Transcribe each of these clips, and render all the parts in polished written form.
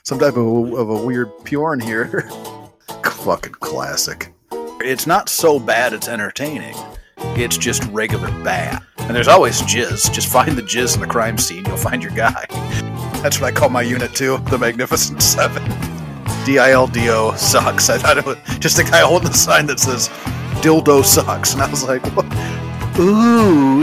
some type of a weird Bjorn here. Fucking classic. It's not so bad it's entertaining. It's just regular bad. And there's always jizz. Just find the jizz in the crime scene. You'll find your guy. That's what I call my unit too. The Magnificent Seven. DILDO sucks. I thought it was just a guy holding a sign that says dildo sucks. And I was like, what? Ooh,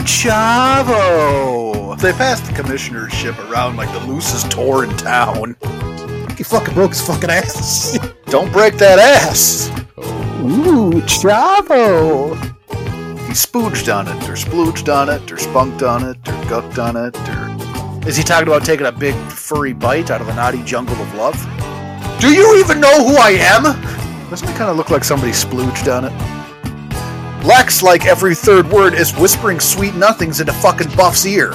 Chavo. They passed the commissionership around like the loosest tour in town. He fucking broke his fucking ass. Don't break that ass. Ooh, Chavo. He spooged on it, or splooged on it, or spunked on it, or gucked on it, or... Is he talking about taking a big furry bite out of the naughty jungle of love? Do you even know who I am? Doesn't it kind of look like somebody splooged on it? Lex, like every third word, is whispering sweet nothings into fucking Buff's ear.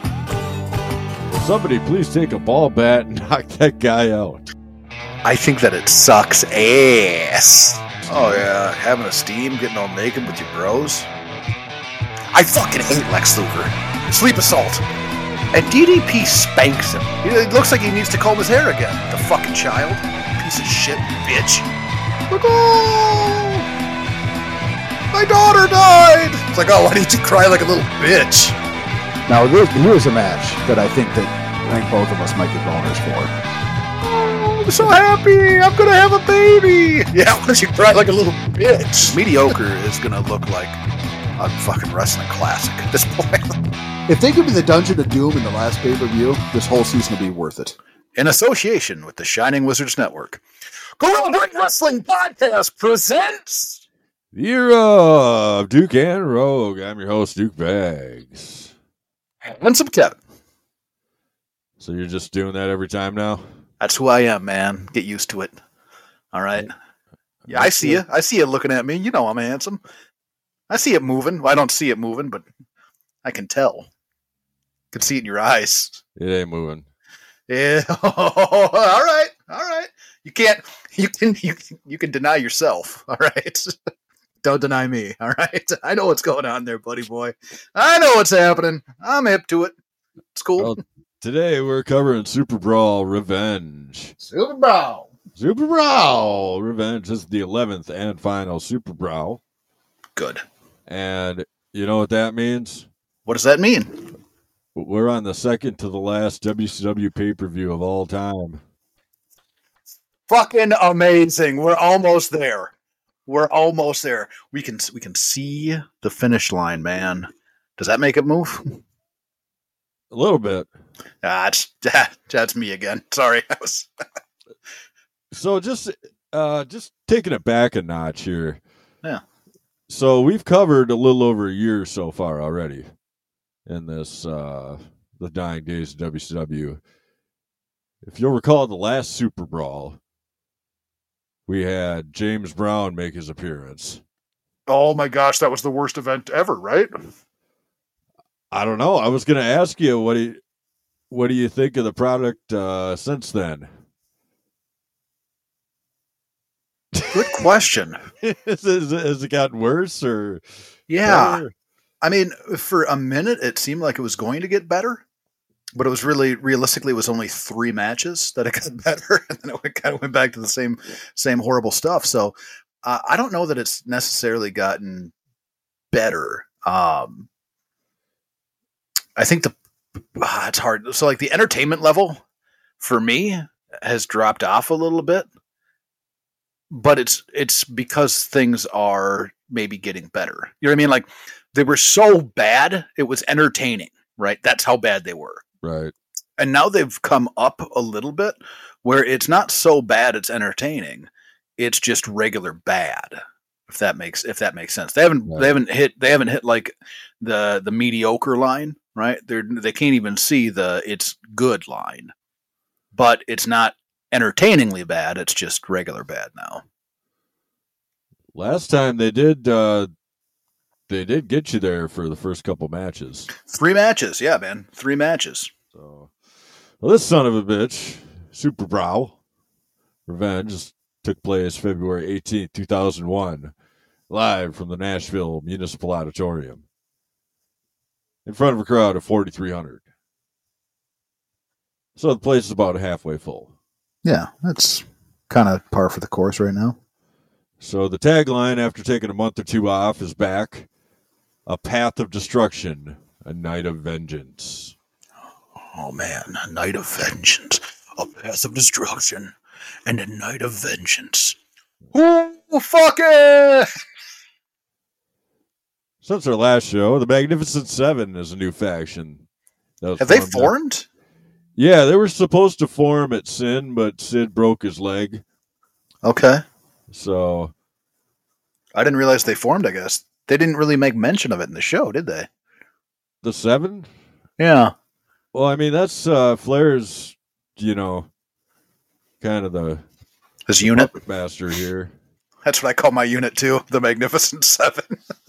Somebody please take a ball bat and knock that guy out. I think that it sucks ass. Oh yeah, having a steam, getting all naked with your bros. I fucking hate Lex Luger. Sleep assault. And DDP spanks him. It looks like he needs to comb his hair again. The fucking child. Piece of shit, bitch. Like, oh, my daughter died. It's like, oh, why did you cry like a little bitch? Now, here's a match that I think both of us might get boners for. Oh, I'm so happy. I'm going to have a baby. Yeah, why don't you cry like a little bitch? Mediocre is going to look like a fucking wrestling classic at this point. If they give me the Dungeon of Doom in the last pay-per-view, this whole season will be worth it. In association with the Shining Wizards Network, Gorilla Ring Wrestling Podcast presents The Year of Duke and Rogue. I'm your host, Duke Bags. Handsome Kevin. So you're just doing that every time now? That's who I am, man. Get used to it. All right. Yeah, I see you. I see you looking at me. You know I'm handsome. I see it moving. Well, I don't see it moving, but I can tell. I can see it in your eyes. It ain't moving. Yeah. All right. You can deny yourself. All right. Don't deny me. All right. I know what's going on there, buddy boy. I know what's happening. I'm hip to it. It's cool. Well, today we're covering Super Brawl Revenge. Super Brawl Revenge is the 11th and final Super Brawl. Good. And you know what that means? What does that mean? We're on the second to the last WCW pay-per-view of all time. Fucking amazing. We're almost there. We can see the finish line, man. Does that make it move? A little bit. That's me again. Sorry. So just taking it back a notch here. Yeah. So we've covered a little over a year so far already in this the dying days of WCW. If you'll recall the last Super Brawl, we had James Brown make his appearance. Oh my gosh, that was the worst event ever, right? I don't know. I was going to ask you what do you think of the product since then? Good question. Has it gotten worse or? Yeah. Better? I mean, for a minute, it seemed like it was going to get better, but it was realistically, it was only 3 matches that it got better, and then it kind of went back to the same horrible stuff. So I don't know that it's necessarily gotten better. I think it's hard. So like the entertainment level for me has dropped off a little bit. But it's because things are maybe getting better. You know what I mean? Like they were so bad, it was entertaining, right? That's how bad they were. Right. And now they've come up a little bit where it's not so bad it's entertaining. It's just regular bad. If that makes sense. They haven't hit like the mediocre line, right? They can't even see the it's good line. But it's not entertainingly bad, it's just regular bad now. Last time they did get you there for the first couple matches. 3 matches, yeah, man. 3 matches. So, well, this son of a bitch, Super Brawl Revenge, took place February 18th, 2001, live from the Nashville Municipal Auditorium, in front of a crowd of 4,300. So the place is about halfway full. Yeah, that's kind of par for the course right now. So the tagline, after taking a month or two off, is back. A path of destruction, a night of vengeance. Oh man, a night of vengeance, a path of destruction, and a night of vengeance. Ooh, fuck it! Since our last show, the Magnificent Seven is a new faction. Have they formed? Yeah, they were supposed to form at Sin, but Sid broke his leg. Okay. So I didn't realize they formed, I guess. They didn't really make mention of it in the show, did they? the Seven? Yeah. Well, I mean, that's Flair's, kind of the unit? puppet master here. That's what I call my unit too, the Magnificent Seven.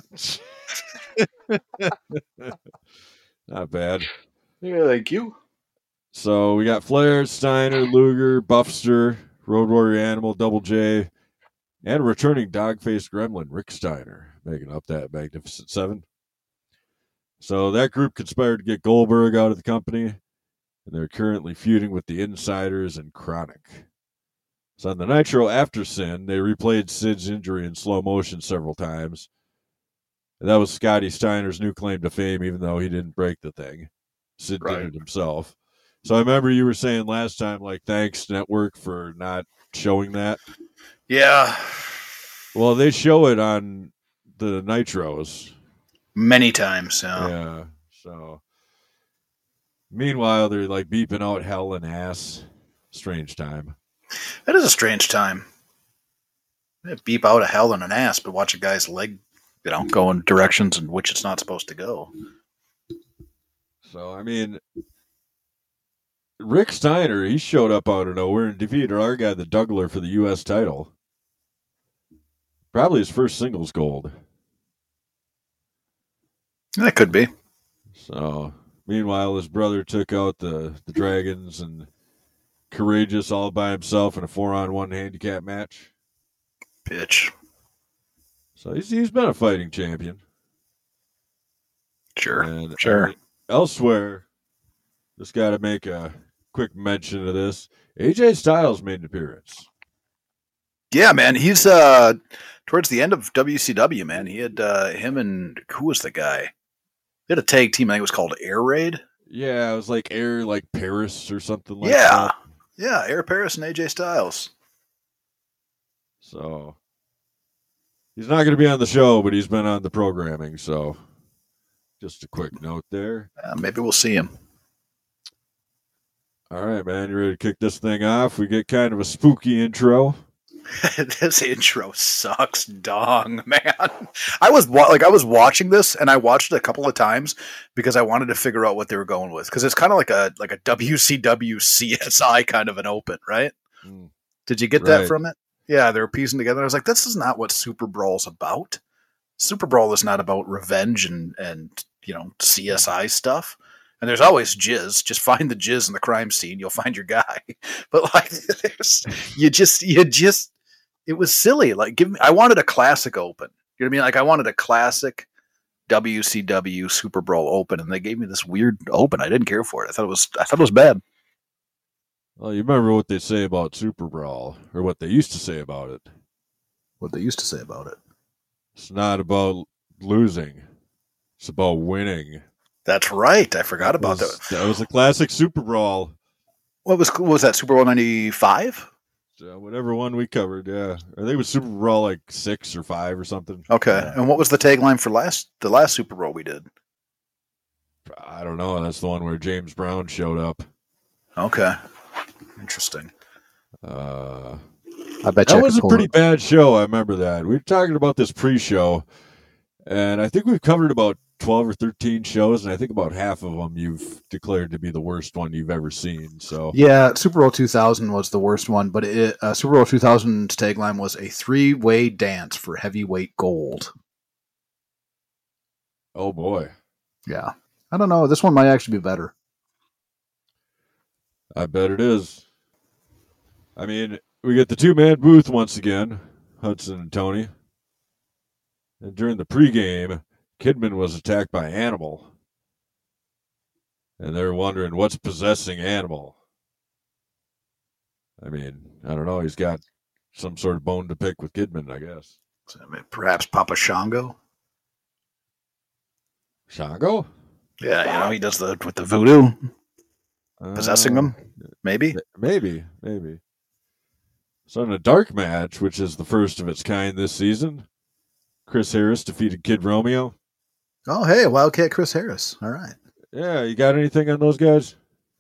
Not bad. Yeah, thank you. So we got Flair, Steiner, Luger, Buffster, Road Warrior Animal, Double J, and returning dog-faced gremlin, Rick Steiner, making up that Magnificent Seven. So that group conspired to get Goldberg out of the company, and they're currently feuding with the Insiders and Chronic. So on the Nitro after Sin, they replayed Sid's injury in slow motion several times. And that was Scotty Steiner's new claim to fame, even though he didn't break the thing. Sid did it himself. So I remember you were saying last time, like, thanks, Network, for not showing that. Yeah. Well, they show it on the Nitros. Many times, Yeah. So, meanwhile, they're, like, beeping out hell and ass. Strange time. That is a strange time. They beep out a hell and an ass, but watch a guy's leg, go in directions in which it's not supposed to go. So, I mean, Rick Steiner, he showed up out of nowhere and defeated our guy, the Dougler, for the U.S. title. Probably his first singles gold. That could be. So, meanwhile, his brother took out the Dragons and Courageous all by himself in a 4-on-1 handicap match. Bitch. So he's been a fighting champion. Sure. And, sure. I mean, elsewhere, just got to make a quick mention of this. AJ Styles made an appearance. Yeah, man. He's towards the end of WCW, man. He had him and who was the guy? They had a tag team. I think it was called Air Raid. Yeah, it was like Air Paris or something like that. Yeah, Air Paris and AJ Styles. So he's not going to be on the show, but he's been on the programming. So just a quick note there. Maybe we'll see him. All right, man. You ready to kick this thing off? We get kind of a spooky intro. This intro sucks, dong, man. I was watching this, and I watched it a couple of times because I wanted to figure out what they were going with. Because it's kind of like a WCW CSI kind of an open, right? Did you get that from it? Yeah, they were piecing together. I was like, this is not what Super Brawl's about. Super Brawl is not about revenge and CSI stuff. And there's always jizz. Just find the jizz in the crime scene. You'll find your guy. But like, it was silly. Like, I wanted a classic open. You know what I mean? Like, I wanted a classic WCW Super Brawl open, and they gave me this weird open. I didn't care for it. I thought it was bad. Well, you remember what they say about Super Brawl, or what they used to say about it. What they used to say about it. It's not about losing. It's about winning. That's right. I forgot about that. That was a classic Super Brawl. What was that? Super Brawl 95? Whatever one we covered, yeah. I think it was Super Brawl like 6 or 5 or something. Okay. Yeah. And what was the tagline for the last Super Brawl we did? I don't know. That's the one where James Brown showed up. Okay. Interesting. I bet that was a pretty bad show. I remember that. We were talking about this pre-show, and I think we've covered about 12 or 13 shows, and I think about half of them you've declared to be the worst one you've ever seen. So yeah, Super Bowl 2000 was the worst one, but Super Bowl 2000's tagline was a 3-way dance for heavyweight gold. Oh boy. Yeah. I don't know. This one might actually be better. I bet it is. I mean, we get the two-man booth once again, Hudson and Tony. And during the pregame, Kidman was attacked by Animal. And they're wondering what's possessing Animal. I mean, I don't know. He's got some sort of bone to pick with Kidman, I guess. So, perhaps Papa Shango. Shango? Yeah, he does with the voodoo, possessing them. Maybe. Maybe. So in a dark match, which is the first of its kind this season, Chris Harris defeated Kid Romeo. Oh, hey, Wildcat Chris Harris. All right. Yeah, you got anything on those guys?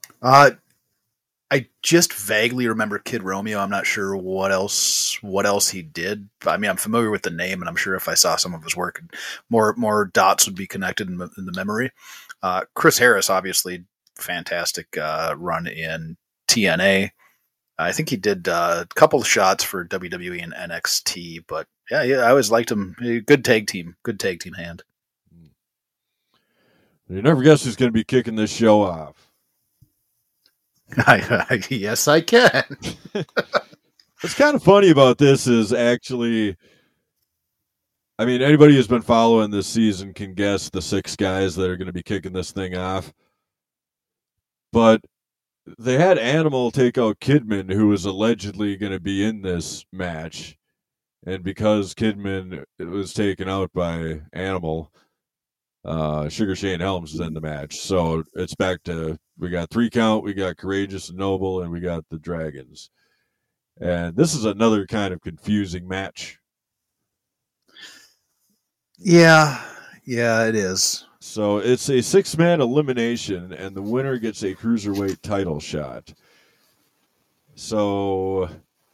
I just vaguely remember Kid Romeo. I'm not sure what else he did. I mean, I'm familiar with the name, and I'm sure if I saw some of his work, more dots would be connected in the memory. Chris Harris, obviously, fantastic run in TNA. I think he did a couple of shots for WWE and NXT, but yeah, I always liked him. Good tag team hand. You never guess who's going to be kicking this show off. Yes, I can. What's kind of funny about this is actually, I mean, anybody who's been following this season can guess the 6 guys that are going to be kicking this thing off. But they had Animal take out Kidman, who was allegedly going to be in this match. And because Kidman was taken out by Animal, Sugar Shane Helms is in the match. So it's back to, we got 3 count, we got Courageous and Noble, and we got the Dragons. And this is another kind of confusing match. Yeah, it is. So it's a 6-man elimination, and the winner gets a cruiserweight title shot. So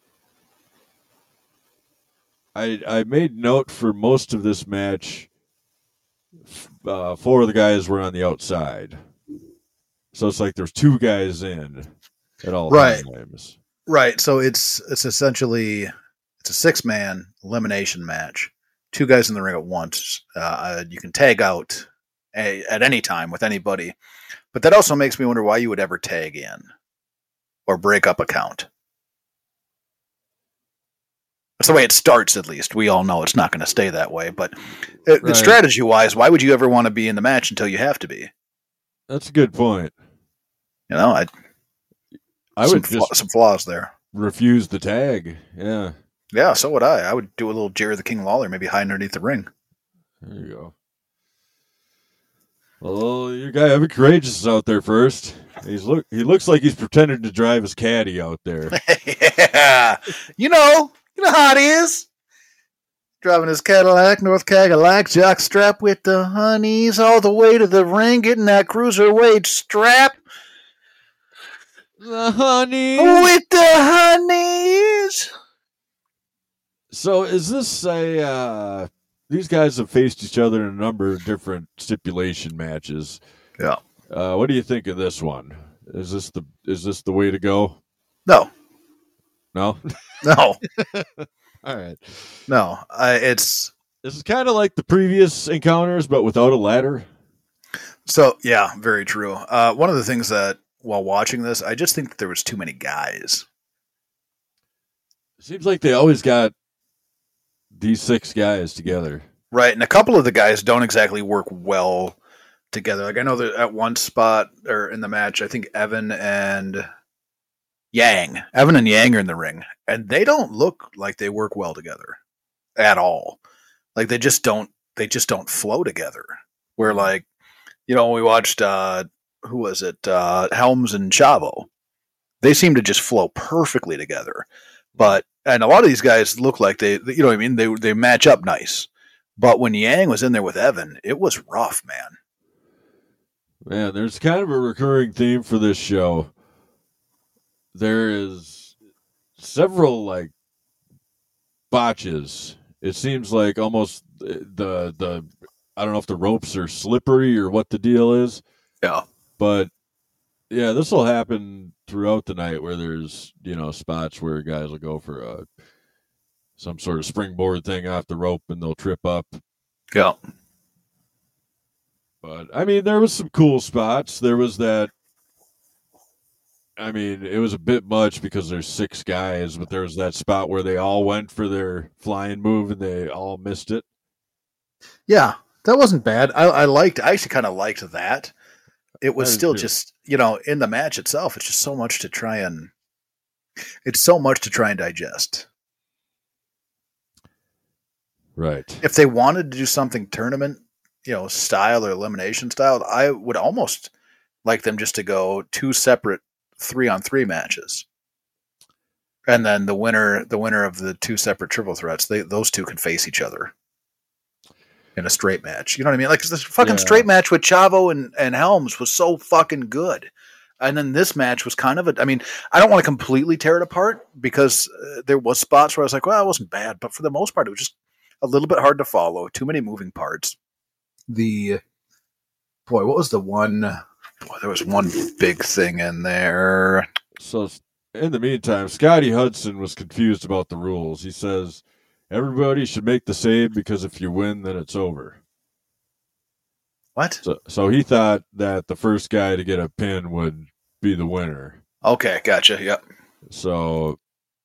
I made note for most of this match, 4 of the guys were on the outside. So it's like there's 2 guys in at all times. Right. So it's essentially a 6-man elimination match. 2 guys in the ring at once. You can tag out at any time with anybody. But that also makes me wonder why you would ever tag in or break up a count. That's the way it starts, at least. We all know it's not going to stay that way. But strategy-wise, why would you ever want to be in the match until you have to be? That's a good point. I would some flaws there. Refuse the tag. Yeah. Yeah, so would I. I would do a little Jerry the King Lawler, maybe hide underneath the ring. There you go. Well, your guy Evan Courageous is out there first. He looks like he's pretending to drive his caddy out there. Yeah. You know how it is. Driving his Cadillac, North Cadillac, jockstrap with the honeys all the way to the ring, getting that cruiserweight strap. The honeys. With the honeys. So is this these guys have faced each other in a number of different stipulation matches. Yeah. What do you think of this one? Is this the way to go? No. No? No. All right. No. This is kind of like the previous encounters, but without a ladder. So, yeah, very true. One of the things that, while watching this, I just think that there was too many guys. It seems like they always got these 6 guys together. Right, and a couple of the guys don't exactly work well together. Like, I know that at one spot, or in the match, I think Evan and Yang are in the ring, and they don't look like they work well together at all. Like, they just don't flow together. Where, like, when we watched, who was it? Helms and Chavo. They seem to just flow perfectly together. And a lot of these guys look like they match up nice. But when Yang was in there with Evan, it was rough, man. Man, there's kind of a recurring theme for this show. There is several, like, botches. It seems like almost the I don't know if the ropes are slippery or what the deal is. Yeah. But yeah, this will happen throughout the night where there's, spots where guys will go for some sort of springboard thing off the rope and they'll trip up. Yeah. But, I mean, there was some cool spots. There was that, I mean, it was a bit much because there's 6 guys, but there was that spot where they all went for their flying move and they all missed it. Yeah, that wasn't bad. I actually kind of liked that. It was still just, in the match itself, it's just so much to try and It's so much to try and digest. Right. If they wanted to do something tournament, style or elimination style, I would almost like them just to go 2 separate 3-on-3 matches. And then the winner of the 2 separate triple threats, those two can face each other in a straight match. You know what I mean? Like, 'cause this fucking straight match with Chavo and Helms was so fucking good. And then this match was kind of I don't want to completely tear it apart because there was spots where I was like, well, it wasn't bad. But for the most part, it was just a little bit hard to follow. Too many moving parts. What was the one? Boy, there was one big thing in there. So in the meantime, Scotty Hudson was confused about the rules. He says, everybody should make the save because if you win, then it's over. What? So he thought that the first guy to get a pin would be the winner. Okay, gotcha. Yep. So,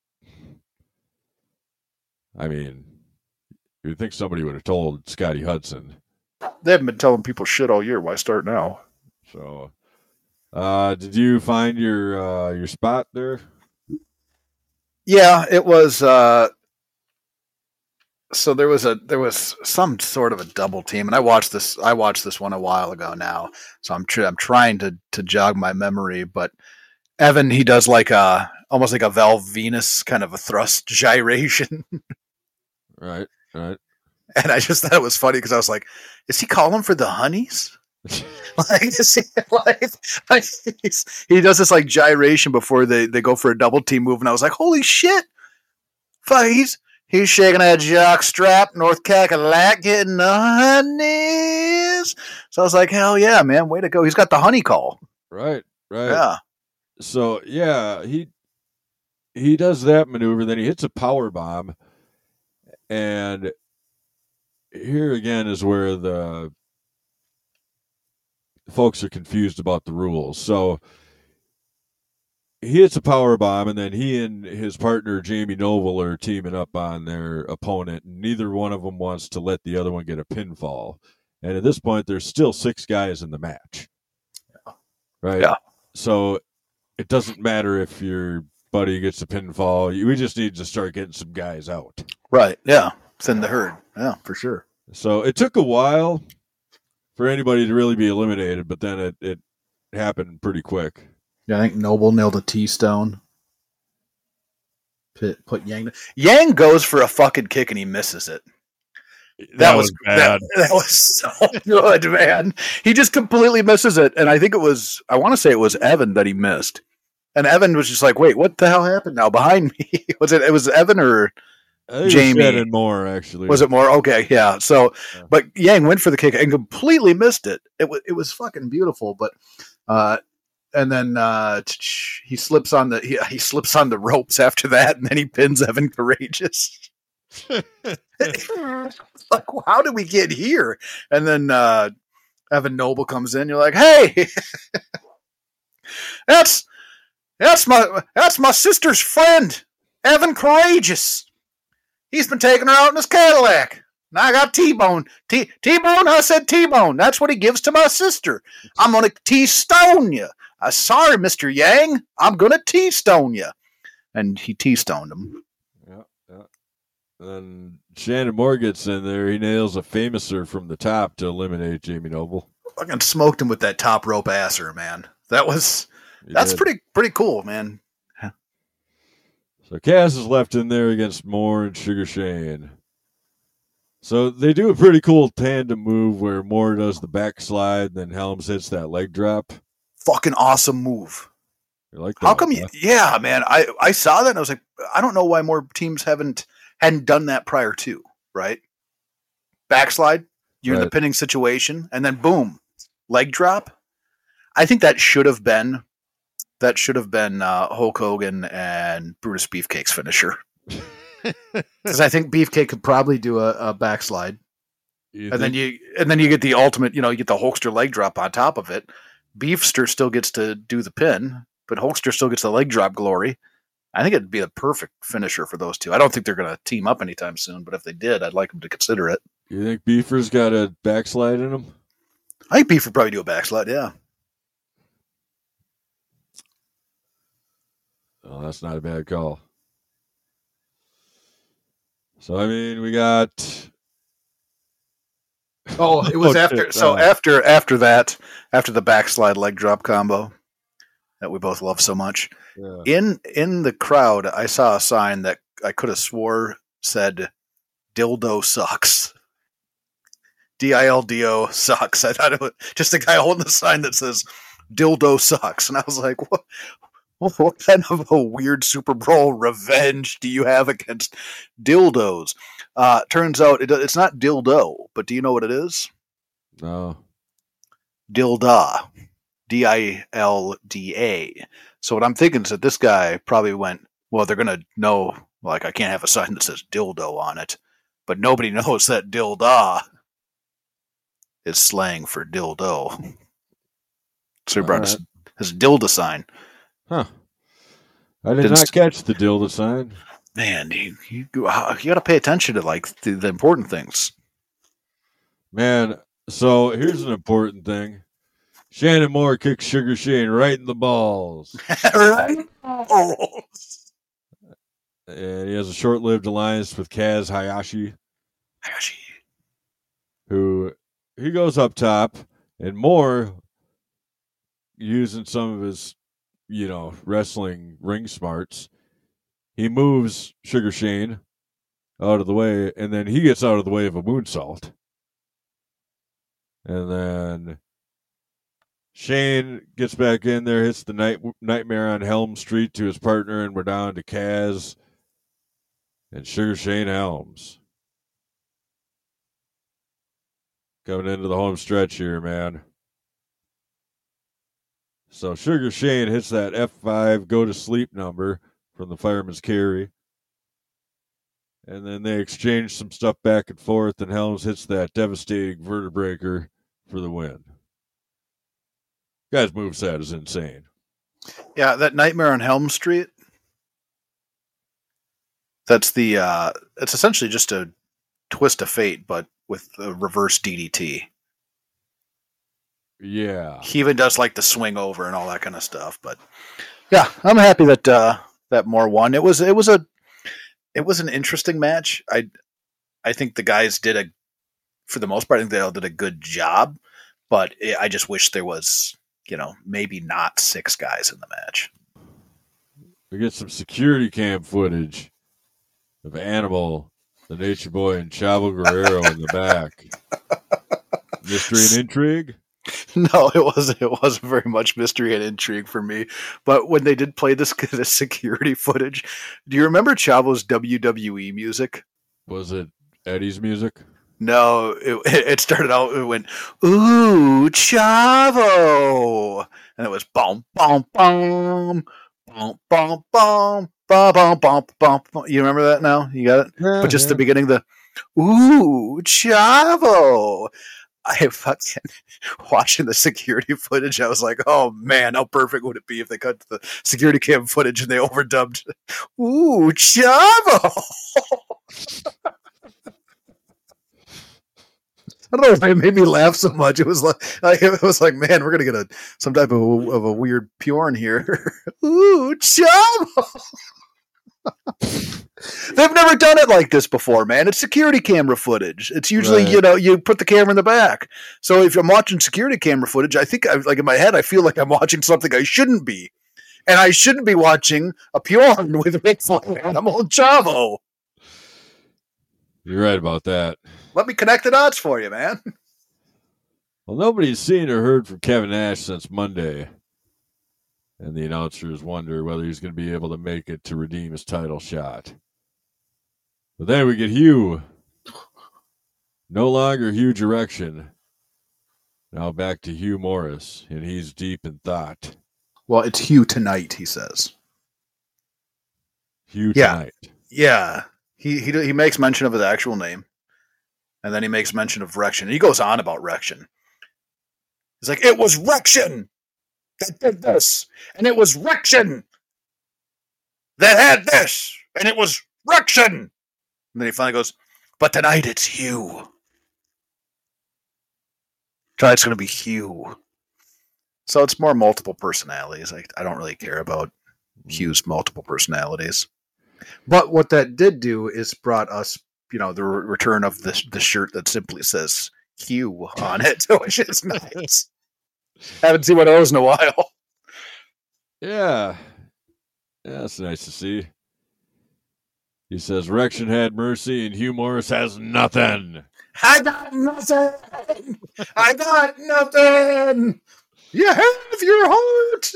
I mean, you'd think somebody would have told Scotty Hudson. They haven't been telling people shit all year. Why start now? So, did you find your spot there? Yeah, it was. So there was some sort of a double team, and I watched this one a while ago now. So I'm trying to jog my memory, but Evan, he does almost like a Val Venus kind of a thrust gyration. Right. And I just thought it was funny because I was like, is he calling for the honeys? He does this like gyration before they go for a double team move, and I was like, holy shit! Fuck, he's shaking that jock strap, North Cackalack, getting the honeys. So I was like, hell yeah, man, way to go! He's got the honey call. Right. Yeah. So yeah, he does that maneuver, then he hits a power bomb, and here again is where the folks are confused about the rules. So he hits a power bomb, and then he and his partner Jamie Noble are teaming up on their opponent. Neither one of them wants to let the other one get a pinfall. And at this point, there's still 6 guys in the match. Right? Yeah. So it doesn't matter if your buddy gets a pinfall. We just need to start getting some guys out. Right. Yeah. Thin the herd. Yeah, for sure. So it took a while for anybody to really be eliminated, but then it happened pretty quick. Yeah, I think Noble nailed a T-stone. Put Yang. Yang goes for a fucking kick and he misses it. That was bad. That was so good, man. He just completely misses it. And I want to say it was Evan that he missed. And Evan was just like, wait, what the hell happened now behind me? It was Evan or Jamie? And more, actually. Was it more? Okay, yeah. So, but Yang went for the kick and completely missed it. It was fucking beautiful. But, and then he slips on the ropes after that, and then he pins Evan Courageous. Like, how did we get here? And then Evan Noble comes in. You're like, hey, that's my sister's friend, Evan Courageous. He's been taking her out in his Cadillac. And I got T-Bone. T-Bone? I said T-Bone. That's what he gives to my sister. I'm going to T-stone you. Sorry, Mr. Yang. I'm going to T-stone you. And he T-stoned him. Yeah. And Shannon Moore gets in there. He nails a famouser from the top to eliminate Jamie Noble. Fucking smoked him with that top rope asser, man. That's pretty cool, man. So Cass is left in there against Moore and Sugar Shane. So they do a pretty cool tandem move where Moore does the backslide, then Helms hits that leg drop. Fucking awesome move. You like that? How come yeah, man. I saw that and I was like, I don't know why more teams hadn't done that prior to, right? Backslide, you're in the pinning situation, and then boom, leg drop. I think that should have been Hulk Hogan and Brutus Beefcake's finisher. Because I think Beefcake could probably do a backslide. Then you get the ultimate, you get the Hulkster leg drop on top of it. Beefster still gets to do the pin, but Hulkster still gets the leg drop glory. I think it'd be the perfect finisher for those two. I don't think they're going to team up anytime soon, but if they did, I'd like them to consider it. You think Beefer's got a backslide in him? I think Beef would probably do a backslide, yeah. Oh, that's not a bad call. So I mean, we got. Oh, it was Oh, after. shit, So after that, after the backslide leg drop combo that we both love so much, yeah. in the crowd, I saw a sign that I could have swore said "dildo sucks." DILDO sucks. I thought it was just a guy holding a sign that says "dildo sucks," and I was like, "What? What kind of a weird Super Bowl revenge do you have against dildos?" Turns out it's not dildo, but do you know what it is? No. Dilda. DILDA. So what I'm thinking is that this guy probably went, well, they're going to know, like, I can't have a sign that says dildo on it, but nobody knows that dilda is slang for dildo. So he brought his dilda sign. Huh. I did not catch the dildo sign. Man, you got to pay attention to, like, the important things. Man, so here's an important thing. Shannon Moore kicks Sugar Shane right in the balls. Right? And he has a short-lived alliance with Kaz Hayashi, who he goes up top, and Moore, using some of his, wrestling ring smarts, he moves Sugar Shane out of the way, and then he gets out of the way of a moonsault. And then Shane gets back in there, hits the Nightmare on Helm Street to his partner, and we're down to Kaz and Sugar Shane Helms. Coming into the home stretch here, man. So Sugar Shane hits that F5 go to sleep number from the Fireman's Carry. And then they exchange some stuff back and forth, and Helms hits that devastating vertebreaker for the win. Guy's moveset is insane. Yeah, that Nightmare on Helm Street. That's it's essentially just a twist of fate, but with a reverse DDT. Yeah. He even does like the swing over and all that kind of stuff. But yeah, I'm happy that that Moore won. It was an interesting match. I think the guys did for the most part, I think they all did a good job. But I just wish there was, maybe not 6 guys in the match. We get some security cam footage of Animal, the Nature Boy, and Chavo Guerrero in the back. Mystery and intrigue? No, it wasn't very much mystery and intrigue for me. But when they did play this security footage, do you remember Chavo's WWE music? Was it Eddie's music? No, it started out, it went, ooh, Chavo! And it was bum, bum, bum, bum, bum, bum, bum, bum, bum, bum. You remember that now? You got it? Yeah, but just the beginning, the, ooh, Chavo! I fucking watching the security footage. I was like, "Oh man, how perfect would it be if they cut to the security cam footage and they overdubbed, ooh, Chavo." I don't know if it made me laugh so much. It was like, man, we're gonna get some type of a weird porn here. Ooh, Chavo. They've never done it like this before, man. It's security camera footage. It's usually, right. You put the camera in the back. So if I'm watching security camera footage, I think, like in my head, I feel like I'm watching something I shouldn't be. And I shouldn't be watching a porn with Ric Flair Animal and Chavo. You're right about that. Let me connect the dots for you, man. Well, nobody's seen or heard from Kevin Nash since Monday. And the announcers wonder whether he's going to be able to make it to redeem his title shot. But then we get Hugh. No longer Hugh Direction. Now back to Hugh Morris, and he's deep in thought. Well, it's Hugh tonight, he says. Hugh tonight. Yeah. He makes mention of his actual name. And then he makes mention of Rection. He goes on about Rection. He's like, it was Rection that did this. And it was Rection that had this. And it was Rection. And then he finally goes, but tonight it's Hugh. Tonight's going to be Hugh. So it's more multiple personalities. I don't really care about Hugh's multiple personalities. But what that did do is brought us, the return of the shirt that simply says Hugh on it, which is nice. Haven't seen one of those in a while. Yeah. Yeah, that's nice to see. He says, Rection had mercy and Hugh Morris has nothing. I got nothing. I got nothing. You have your heart.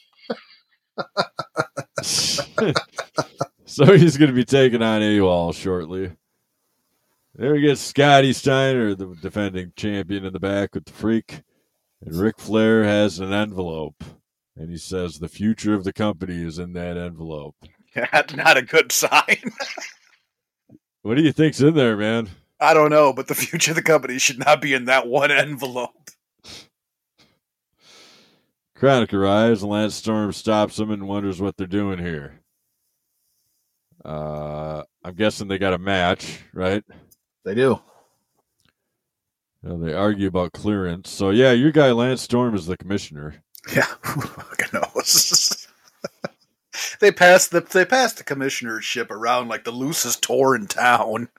So he's going to be taking on AWOL shortly. There we get Scotty Steiner, the defending champion, in the back with the Freak. And Ric Flair has an envelope. And he says the future of the company is in that envelope. That's not a good sign. What do you think's in there, man? I don't know, but the future of the company should not be in that one envelope. Chronic arrives, and Lance Storm stops him and wonders what they're doing here. I'm guessing they got a match, right? They do. They argue about clearance. So, yeah, your guy Lance Storm is the commissioner. Yeah, who fucking knows? They passed the commissionership around like the loosest tour in town.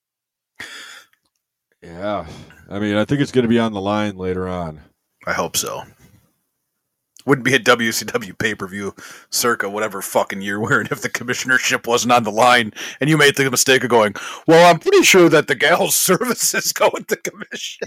Yeah. I mean, I think it's going to be on the line later on. I hope so. Wouldn't be a WCW pay-per-view circa whatever fucking year we're in if the commissionership wasn't on the line and you made the mistake of going, well, I'm pretty sure that the gal's services go with the commission.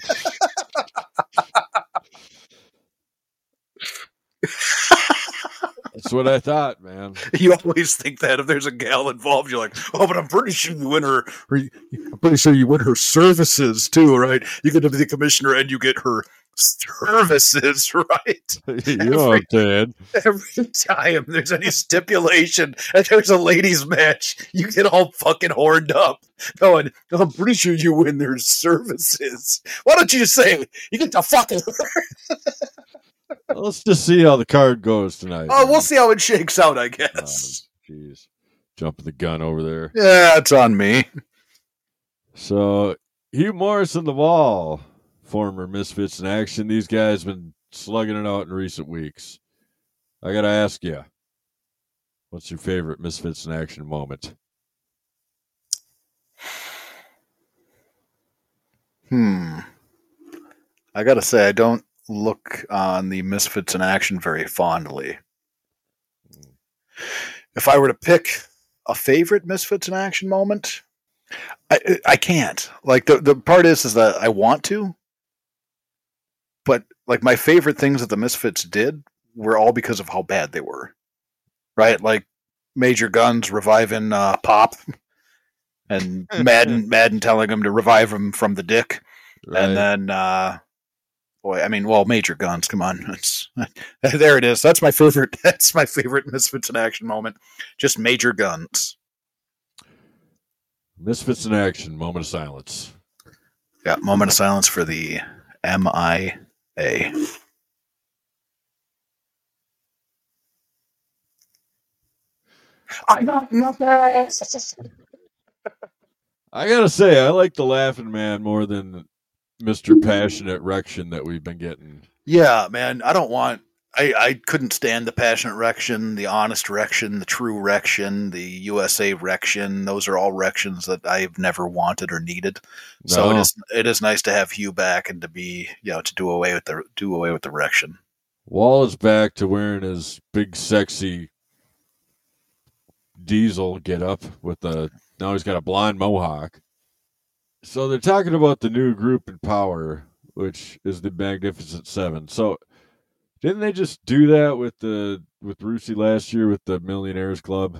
That's what I thought, man. You always think that if there's a gal involved, you're like, oh, but I'm pretty sure you win her. I'm pretty sure you win her services too, right? You get to be the commissioner and you get her services, right? You know what I'm saying. Every time there's any stipulation and there's a ladies' match, you get all fucking horned up. Going, I'm pretty sure you win their services. Why don't you just say you get the fucking her? Let's just see how the card goes tonight. Oh, we'll see how it shakes out, I guess. Jeez. Jumping the gun over there. Yeah, it's on me. So, Hugh Morris and the Wall, former Misfits in Action. These guys been slugging it out in recent weeks. I got to ask you, what's your favorite Misfits in Action moment? I got to say, I don't look on the Misfits in Action very fondly. If I were to pick a favorite Misfits in Action moment, I can't. Like the part is that I want to, but like my favorite things that the Misfits did were all because of how bad they were. Right? Like Major Guns reviving Pop and Madden telling him to revive him from the dick. Right. And then Major Guns, come on. There it is. That's my favorite. That's my favorite Misfits in Action moment. Just Major Guns. Misfits in Action, moment of silence. Yeah, moment of silence for the MIA. I got nothing. I gotta say, I like the Laughing Man more than Mr. Passionate Rection that we've been getting. Yeah, man. I couldn't stand the Passionate Rection, the Honest Rection, the True Rection, the USA Rection. Those are all Rections that I've never wanted or needed. No. So it is nice to have Hugh back and to be, to do away with the Rection. Wall is back to wearing his big sexy Diesel get up now he's got a blonde mohawk. So they're talking about the new group in Power, which is the Magnificent Seven. So didn't they just do that with Rusi last year with the Millionaires Club?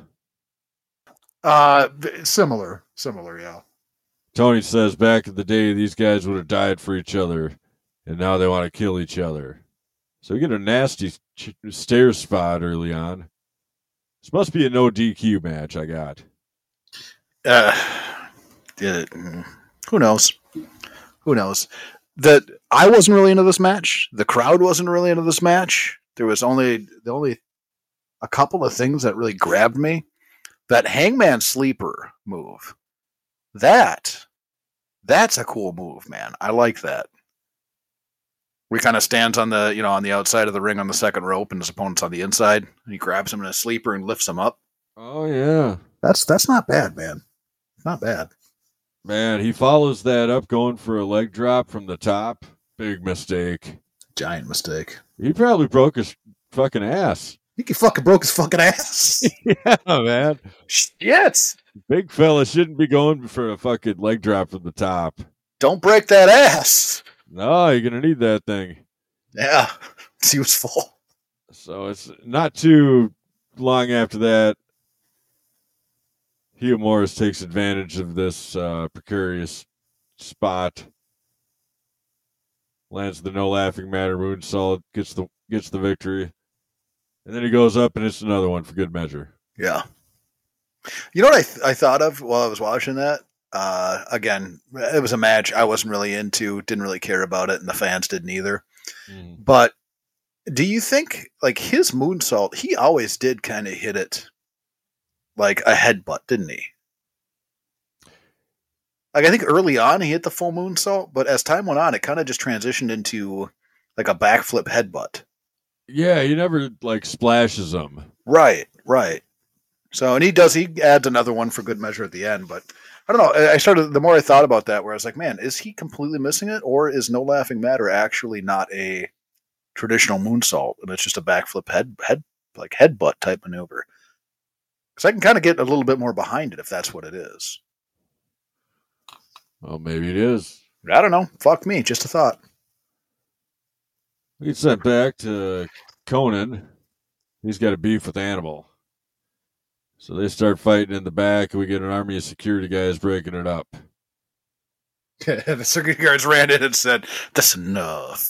Similar, yeah. Tony says back in the day these guys would have died for each other, and now they want to kill each other. So we get a nasty stair spot early on. This must be a no DQ match. I got. Who knows? That I wasn't really into this match. The crowd wasn't really into this match. There was only a couple of things that really grabbed me. That Hangman Sleeper move. That's a cool move, man. I like that. Where he kind of stands on the on the outside of the ring on the second rope, and his opponent's on the inside, and he grabs him in a sleeper and lifts him up. Oh yeah, that's not bad, man. Not bad. Man, he follows that up going for a leg drop from the top. Big mistake. Giant mistake. He probably broke his fucking ass. He fucking broke his fucking ass. Yeah, man. Shit. Big fella shouldn't be going for a fucking leg drop from the top. Don't break that ass. No, you're going to need that thing. Yeah. He was full. So it's not too long after that. Hugh Morris takes advantage of this precarious spot. Lands the no laughing matter moonsault, gets the victory. And then he goes up and it's another one for good measure. Yeah. You know what I thought of while I was watching that? Again, it was a match I wasn't really into, didn't really care about it, and the fans didn't either. Mm. But do you think, like, his moonsault, he always did kind of hit it like a headbutt, didn't he? Like, I think early on he hit the full moonsault, but as time went on, it kind of just transitioned into like a backflip headbutt. Yeah, he never like splashes them. Right. So, and he adds another one for good measure at the end, but I don't know. The more I thought about that, where I was like, man, is he completely missing it, or is No Laughing Matter actually not a traditional moonsault, and it's just a backflip headbutt type maneuver? Because I can kind of get a little bit more behind it if that's what it is. Well, maybe it is. I don't know. Fuck me. Just a thought. We get sent back to Conan. He's got a beef with Animal. So they start fighting in the back, and we get an army of security guys breaking it up. The security guards ran in and said, "That's enough."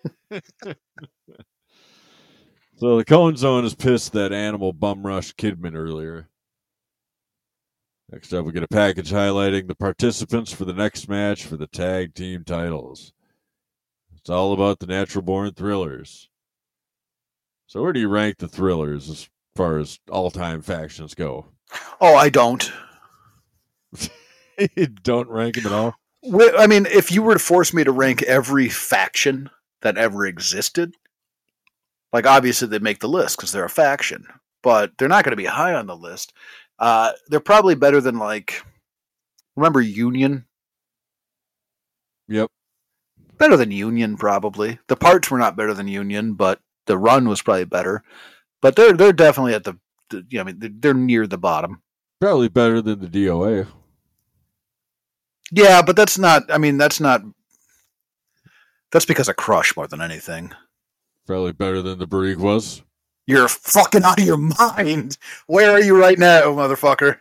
So the Cone Zone is pissed that Animal bum rushed Kidman earlier. Next up, we get a package highlighting the participants for the next match for the tag team titles. It's all about the Natural Born Thrillers. So where do you rank the Thrillers as far as all-time factions go? Oh, I don't. You don't rank them at all? I mean, if you were to force me to rank every faction that ever existed, like obviously they'd make the list because they're a faction, but they're not going to be high on the list. They're probably better than, like, remember Union? Yep. Better than Union, probably. The parts were not better than Union, but the run was probably better. But they're definitely at they're near the bottom. Probably better than the DOA. Yeah, but that's because of Crush more than anything. Probably better than the Bariquas. You're fucking out of your mind. Where are you right now, motherfucker?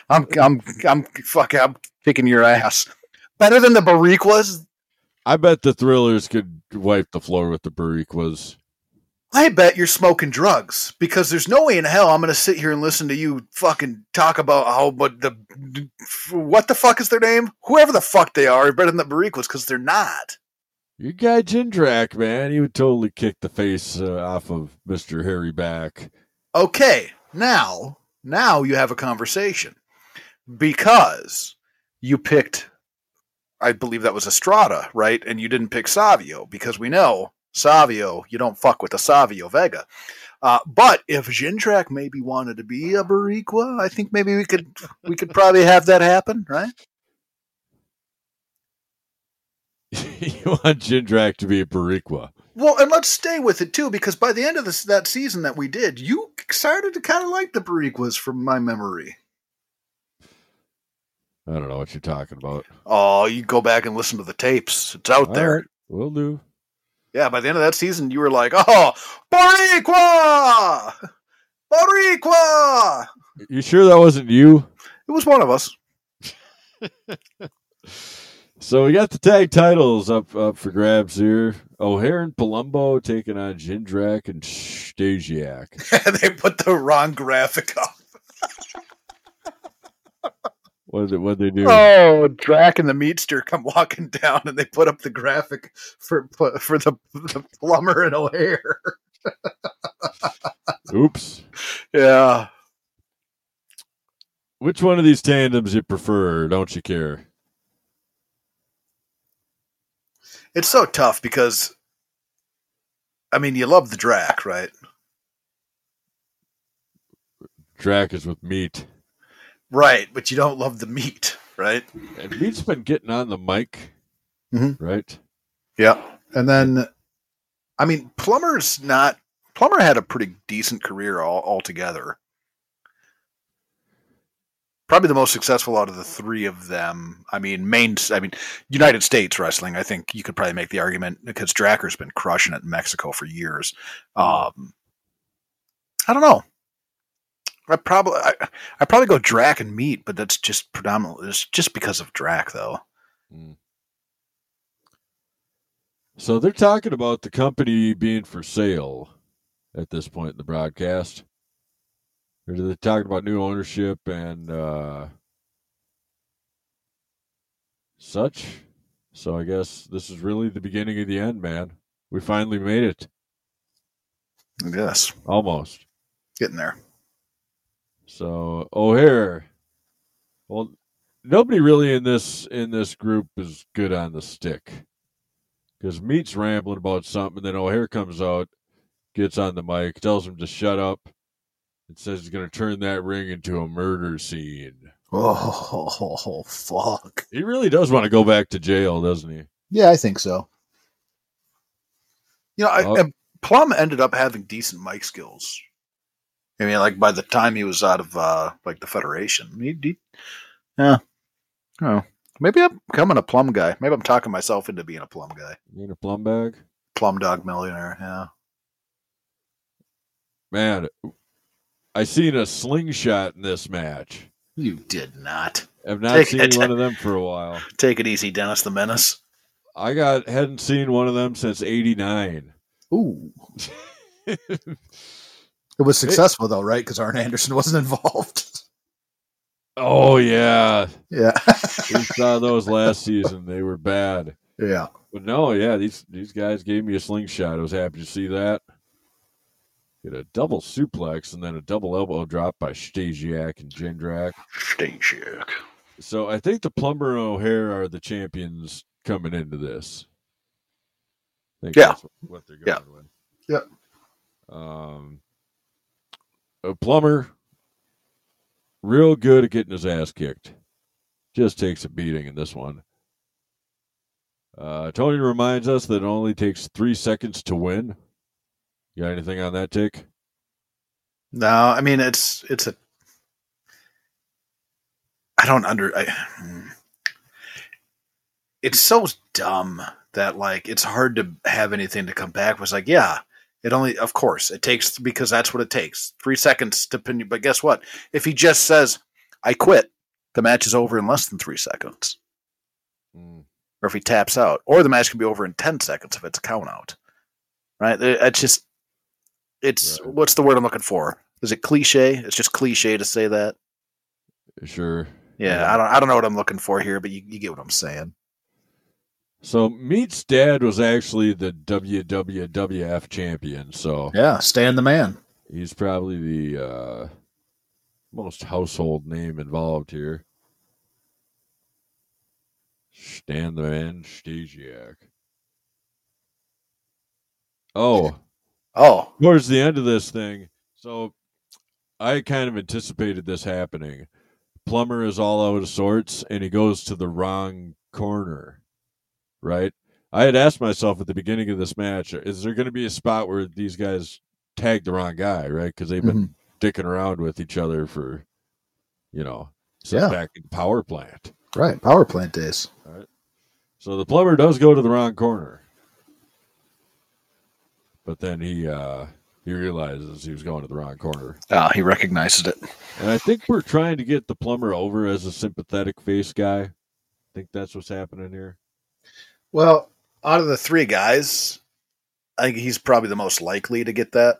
I'm kicking your ass. Better than the Bariquas? I bet the Thrillers could wipe the floor with the Bariquas. I bet you're smoking drugs, because there's no way in hell I'm going to sit here and listen to you fucking talk about what the fuck is their name? Whoever the fuck they are better than the Bariquas, because they're not. Your guy Jindrak, man, he would totally kick the face off of Mr. Harry Back. Okay, now you have a conversation, because you picked, I believe that was Estrada, right? And you didn't pick Savio, because we know Savio, you don't fuck with the Savio Vega. But if Jindrak maybe wanted to be a Bariqua, I think maybe we could probably have that happen, right? You want Jindrak to be a Bariqua. Well, and let's stay with it, too, because by the end of that season that we did, you started to kind of like the Bariquas from my memory. I don't know what you're talking about. Oh, you go back and listen to the tapes. It's out there. Right, will do. Yeah, by the end of that season, you were like, oh, Bariqua! Bariqua! You sure that wasn't you? It was one of us. So we got the tag titles up for grabs here. O'Haire and Palumbo taking on Jindrak and Stasiak. They put the wrong graphic up. What'd they do? Oh, Drac and the Meatster come walking down, and they put up the graphic for the plumber and O'Haire. Oops. Yeah. Which one of these tandems you prefer? Don't you care? It's so tough because I mean, you love the Drac, right? Drac is with Meat. Right, but you don't love the Meat, right? And Meat's been getting on the mic, right? Yeah. And then, I mean, Plummer had a pretty decent career altogether. Probably the most successful out of the three of them. I mean, United States wrestling, I think you could probably make the argument because Dracker's been crushing it in Mexico for years. I don't know. I probably go Drac and Meat, but that's just predominantly it's just because of Drac, though. So they're talking about the company being for sale at this point in the broadcast. Or they're talking about new ownership and such. So I guess this is really the beginning of the end, man. We finally made it. I guess. Almost. Getting there. So O'Hare. Well, nobody really in this group is good on the stick. Because Meat's rambling about something, and then O'Hare comes out, gets on the mic, tells him to shut up, and says he's going to turn that ring into a murder scene. Oh, fuck. He really does want to go back to jail, doesn't he? Yeah, I think so. You know, and Plum ended up having decent mic skills. I mean, like by the time he was out of like the Federation, yeah. Oh, maybe I'm becoming a Plum guy. Maybe I'm talking myself into being a Plum guy. Being a plum bag? Plum dog millionaire. Yeah. Man, I seen a slingshot in this match. You did not. I've not seen one of them for a while. Take it easy, Dennis the Menace. I hadn't seen one of them since '89. Ooh. It was successful though, right? Because Arn Anderson wasn't involved. Oh yeah, yeah. We saw those last season. They were bad. Yeah, but no, yeah. These guys gave me a slingshot. I was happy to see that. Get a double suplex and then a double elbow drop by Stasiak and Jindrak. Stasiak. So I think the Plumber and O'Hare are the champions coming into this. I think that's what they're going with. Yeah. A Plumber, real good at getting his ass kicked. Just takes a beating in this one. Tony reminds us that it only takes 3 seconds to win. You got anything on that, Tick? No, I mean it's so dumb that like it's hard to have anything to come back with. It's like, yeah, of course it takes, because that's what it takes. 3 seconds to pin you. But guess what? If he just says, I quit, the match is over in less than 3 seconds. Or if he taps out, or the match can be over in 10 seconds if it's a count out. Right? It's right. What's the word I'm looking for? Is it cliche? It's just cliche to say that. Sure. Yeah, I don't know what I'm looking for here, but you get what I'm saying. So Meat's dad was actually the WWF champion. So yeah, Stan the Man. He's probably the most household name involved here. Stan the Man Stasiak. Oh. Towards the end of this thing, so I kind of anticipated this happening. Plumber is all out of sorts, and he goes to the wrong corner, right? I had asked myself at the beginning of this match, is there going to be a spot where these guys tag the wrong guy, right? Because they've been dicking around with each other for, since back in Power Plant. Right, Power Plant days. All right. So the Plumber does go to the wrong corner. But then he realizes he was going to the wrong corner. He recognizes it. And I think we're trying to get the Plumber over as a sympathetic face guy. I think that's what's happening here. Well, out of the three guys, I think he's probably the most likely to get that.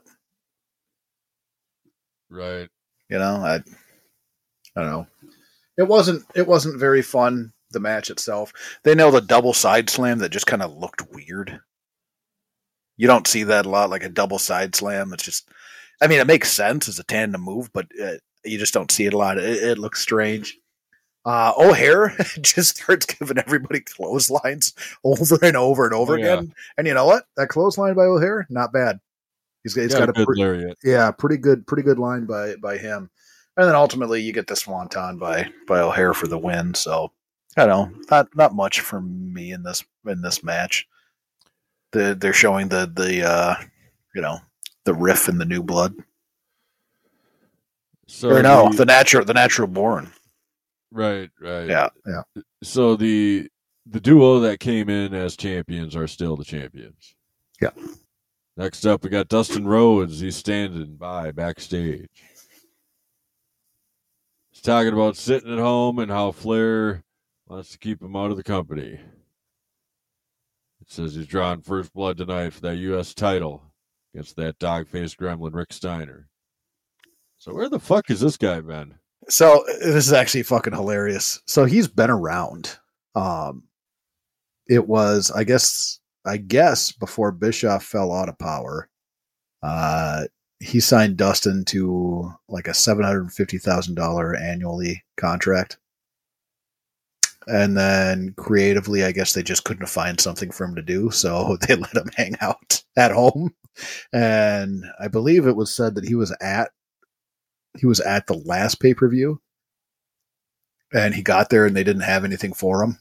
Right. I don't know. It wasn't very fun, the match itself. They nailed a double side slam that just kind of looked weird. You don't see that a lot, like a double side slam. It's just, it makes sense as a tandem move, but you just don't see it a lot. It looks strange. O'Hare just starts giving everybody clotheslines over and over and over again. And you know what? That clothesline by O'Hare, not bad. He's got a good lariat. Yeah, pretty good line by him. And then ultimately you get the swanton by O'Hare for the win. So I don't know, not much for me in this match. They're showing the riff in the new blood. So the natural born. Right. Yeah. So the duo that came in as champions are still the champions. Yeah. Next up, we got Dustin Rhodes. He's standing by backstage. He's talking about sitting at home and how Flair wants to keep him out of the company. It says he's drawing first blood tonight for that U.S. title against that dog-faced gremlin Rick Steiner. So where the fuck has this guy been? So this is actually fucking hilarious. So he's been around. It was, I guess, before Bischoff fell out of power, he signed Dustin to like a $750,000 annually contract. And then creatively, I guess they just couldn't find something for him to do. So they let him hang out at home. And I believe it was said that he was at the last pay-per-view and he got there and they didn't have anything for him.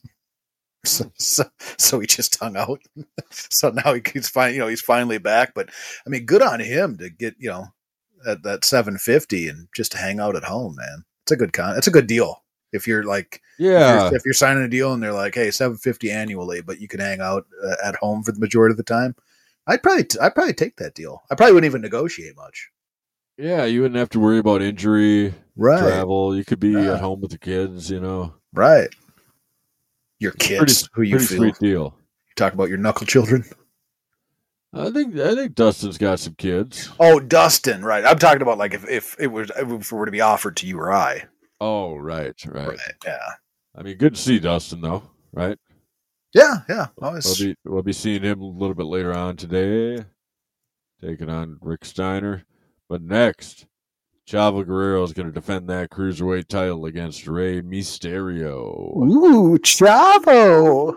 So he just hung out. So now he's finally back. But I mean, good on him to get, at that 750 and just to hang out at home, man. It's a good deal. If you're like, if you're signing a deal and they're like, hey, 750 annually, but you can hang out at home for the majority of the time. I'd probably take that deal. I probably wouldn't even negotiate much. Yeah, you wouldn't have to worry about injury, travel. You could be at home with the kids, Right. Your kids, who you pretty feel. Sweet deal. You talk about your knuckle children. I think Dustin's got some kids. Oh, Dustin, right. I'm talking about like if it were to be offered to you or I. Oh, right. Yeah. I mean, good to see Dustin though, right? Yeah. We'll be seeing him a little bit later on today, taking on Rick Steiner. But next, Chavo Guerrero is going to defend that cruiserweight title against Rey Mysterio. Ooh, Chavo!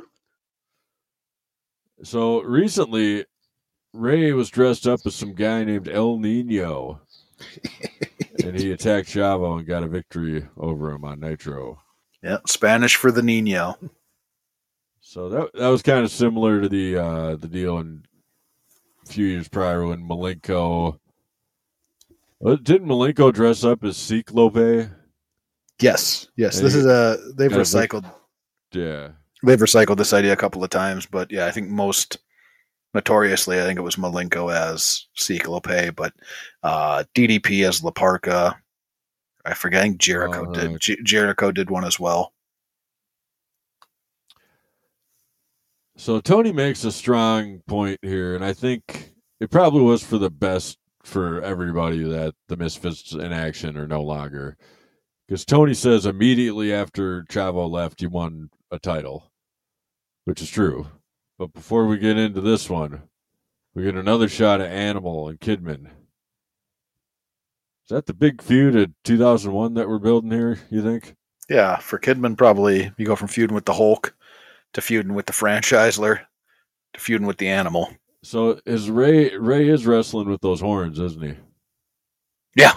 So recently, Rey was dressed up as some guy named El Nino, and he attacked Chavo and got a victory over him on Nitro. Yeah, Spanish for the Nino. So that was kind of similar to the deal in a few years prior when Malenko. Didn't Malenko dress up as Ciclope? Yes. This is they've recycled. Yeah, they've recycled this idea a couple of times, but yeah, I think most notoriously, I think it was Malenko as Ciclope, but DDP as La Parka. I forget. I think Jericho did. Jericho did one as well. So Tony makes a strong point here, and I think it probably was for the best for everybody that the Misfits in action are no longer. Because Tony says immediately after Chavo left, he won a title, which is true. But before we get into this one, we get another shot at Animal and Kidman. Is that the big feud of 2001 that we're building here, you think? Yeah, for Kidman, probably you go from feuding with the Hulk to feuding with the Franchiser to feuding with the Animal. So is Ray is wrestling with those horns, isn't he? Yeah.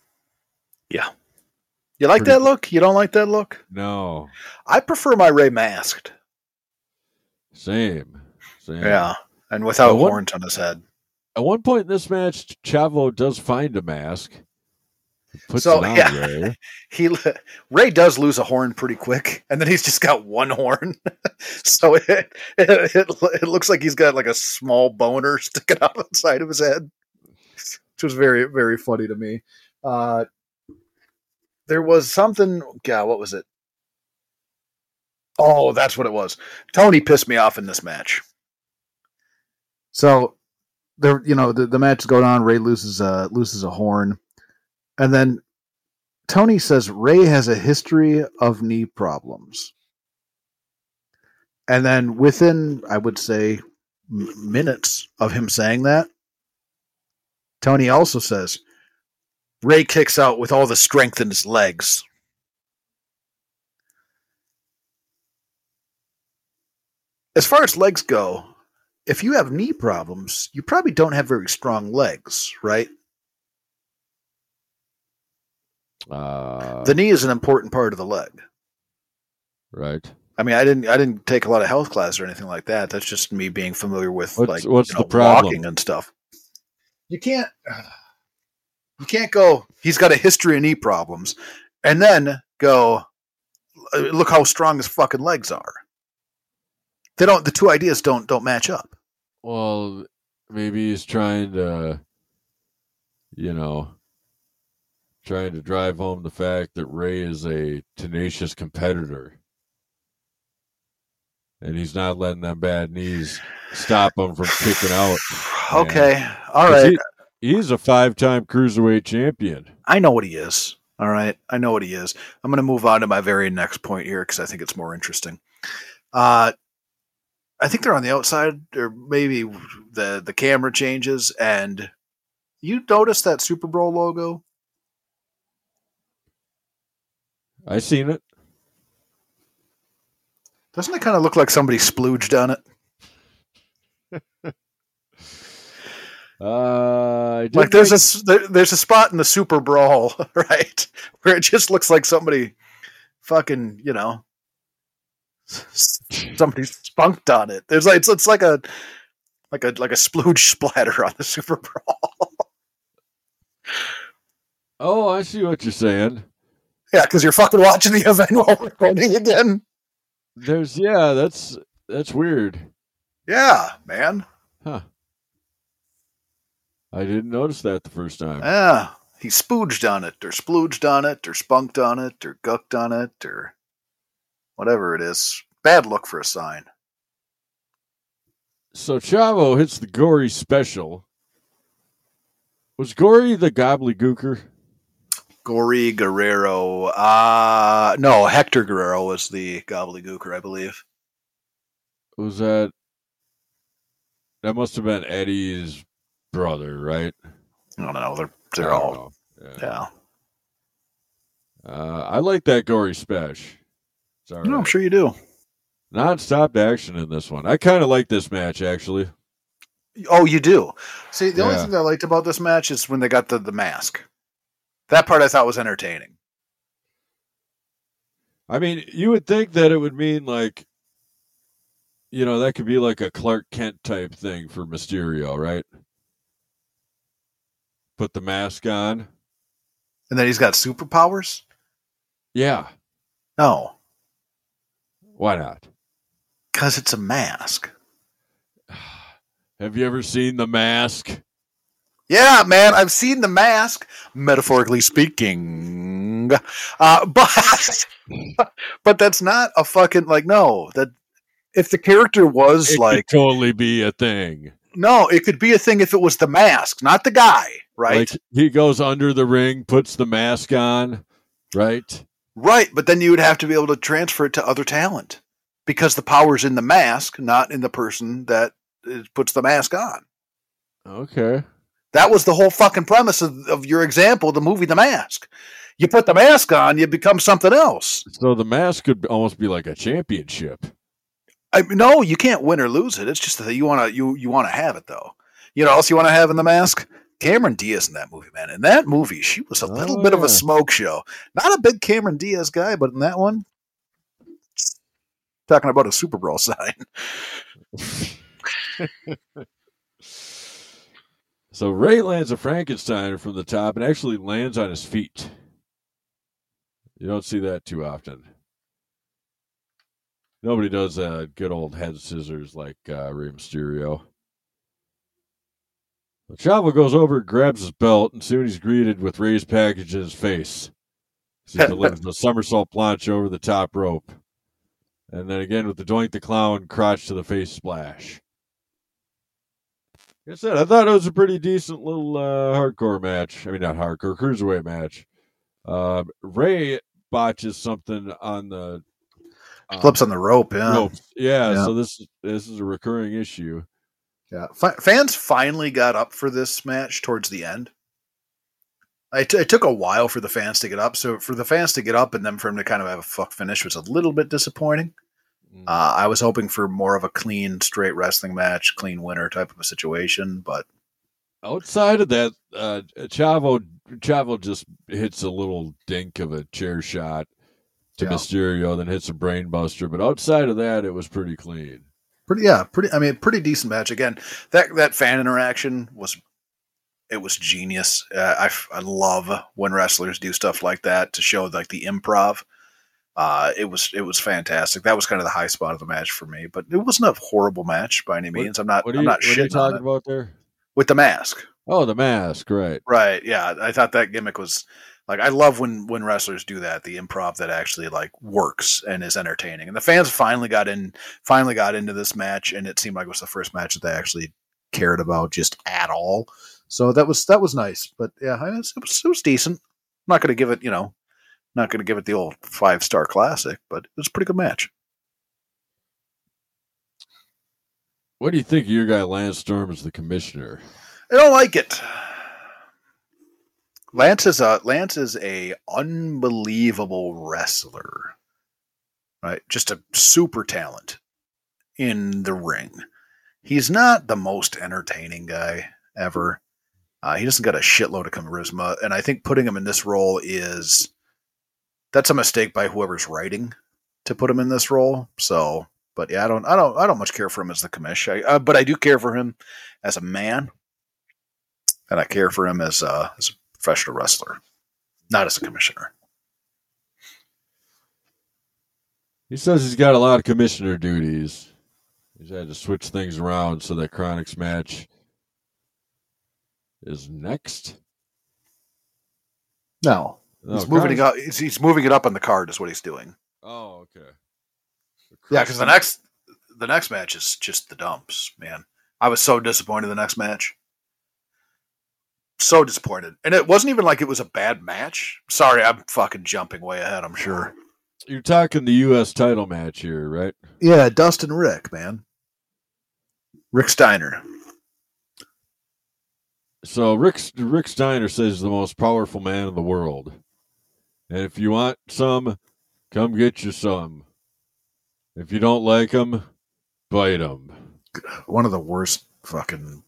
You like that look? You don't like that look? No. I prefer my Ray masked. Same. Yeah, and without horns on his head. At one point in this match, Chavo does find a mask. Puts it on Ray. Ray does lose a horn pretty quick, and then he's just got one horn. So it looks like he's got like a small boner sticking out the side of his head, which was very, very funny to me. There was something. God, what was it? Oh, that's what it was. Tony pissed me off in this match. So there, the match is going on. Ray loses a horn. And then Tony says Ray has a history of knee problems. And then within, I would say, minutes of him saying that, Tony also says Ray kicks out with all the strength in his legs. as far as legs go, if you have knee problems, you probably don't have very strong legs, right? The knee is an important part of the leg. Right. I mean, I didn't take a lot of health class or anything like that. That's just me being familiar with What's the problem? walking and stuff. You can't go, he's got a history of knee problems, and then go, look how strong his fucking legs are. The two ideas don't match up. Well, maybe he's trying to drive home the fact that Ray is a tenacious competitor. And he's not letting them bad knees stop him from kicking out. Okay. All right. He's a 5-time cruiserweight champion. I know what he is. All right. I know what he is. I'm going to move on to my very next point here because I think it's more interesting. I think they're on the outside, or maybe the camera changes, and you notice that Super Bowl logo? I seen it. Doesn't it kind of look like somebody splooged on it? Like there's a spot in the Super Brawl, right, where it just looks like somebody fucking, somebody spunked on it. There's like it's like a splooge splatter on the Super Brawl. Oh, I see what you're saying. Yeah, because you're fucking watching the event while recording again. That's weird. Yeah, man. Huh. I didn't notice that the first time. Yeah. He spooged on it, or splooged on it, or spunked on it, or gucked on it, or whatever it is. Bad look for a sign. So Chavo hits the Gory special. Was Gory the gobbledygooker? Gory Guerrero. No, Hector Guerrero was the gobbledygooker, I believe. Was that must have been Eddie's brother, right? I don't know. They're all. Yeah. I like that Gory special. Right. No, I'm sure you do. Non-stop action in this one. I kind of like this match, actually. Oh, you do? See, the only thing I liked about this match is when they got the mask. That part I thought was entertaining. I mean, you would think that it would mean like, that could be like a Clark Kent type thing for Mysterio, right? Put the mask on. And then he's got superpowers? Yeah. No. Why not? Because it's a mask. Have you ever seen The Mask? Yeah, man, I've seen The Mask, metaphorically speaking. But that's not a fucking, no. That if the character was it could totally be a thing. No, it could be a thing if it was the mask, not the guy, right? Like he goes under the ring, puts the mask on, right? Right, but then you would have to be able to transfer it to other talent because the power's in the mask, not in the person that puts the mask on. Okay. That was the whole fucking premise of your example, the movie The Mask. You put the mask on, you become something else. So the mask could almost be like a championship. No, you can't win or lose it. It's just that you want to have it, though. You know what else you want to have in The Mask? Cameron Diaz in that movie, man. In that movie, she was a little bit of a smoke show. Not a big Cameron Diaz guy, but in that one, talking about a Super Bowl sign. So Ray lands a Frankensteiner from the top and actually lands on his feet. You don't see that too often. Nobody does good old head scissors like Rey Mysterio. Chavo goes over, grabs his belt, and soon he's greeted with Ray's package in his face. He delivers a somersault planche over the top rope. And then again with the Doink the Clown crotch to the face splash. Like I said, I thought it was a pretty decent little hardcore match. I mean, not hardcore, cruiserweight match. Ray botches something on the flips on the rope. Yeah, ropes. Yeah. So this is a recurring issue. Yeah, fans finally got up for this match towards the end. It took a while for the fans to get up. So for the fans to get up and then for him to kind of have a fuck finish was a little bit disappointing. I was hoping for more of a clean, straight wrestling match, clean winner type of a situation, but outside of that, Chavo just hits a little dink of a chair shot to Mysterio, then hits a brain buster. But outside of that, it was pretty clean. Pretty decent match. Again, that fan interaction was genius. I love when wrestlers do stuff like that to show like the improv. It was fantastic. That was kind of the high spot of the match for me, but it wasn't a horrible match by any means. I'm not what are you talking about there? With the mask. Oh, the mask, right. Right, yeah. I thought that gimmick was like, I love when wrestlers do that, the improv that actually like works and is entertaining. And the fans finally got into this match, and it seemed like it was the first match that they actually cared about just at all. So that was nice. But yeah, it was decent. I'm not going to give it, not going to give it the old 5-star classic, but it was a pretty good match. What do you think of your guy Lance Storm as the commissioner? I don't like it. Lance is a unbelievable wrestler, right? Just a super talent in the ring. He's not the most entertaining guy ever. He doesn't got a shitload of charisma, and I think putting him in this role that's a mistake by whoever's writing to put him in this role. So, but yeah, I don't much care for him as the commissioner, but I do care for him as a man, and I care for him as a professional wrestler, not as a commissioner. He says he's got a lot of commissioner duties. He's had to switch things around so that Chronic's match is next. No. He's moving it up. He's moving it up on the card. Is what he's doing. Oh, okay. Yeah, because the next match is just the dumps, man. I was so disappointed in the next match. So disappointed, and it wasn't even like it was a bad match. Sorry, I'm fucking jumping way ahead. I'm sure. You're talking the U.S. title match here, right? Yeah, Dustin Rick, man. Rick Steiner. So Rick Steiner says he's the most powerful man in the world. And if you want some, come get you some. If you don't like them, bite them. One of the worst fucking...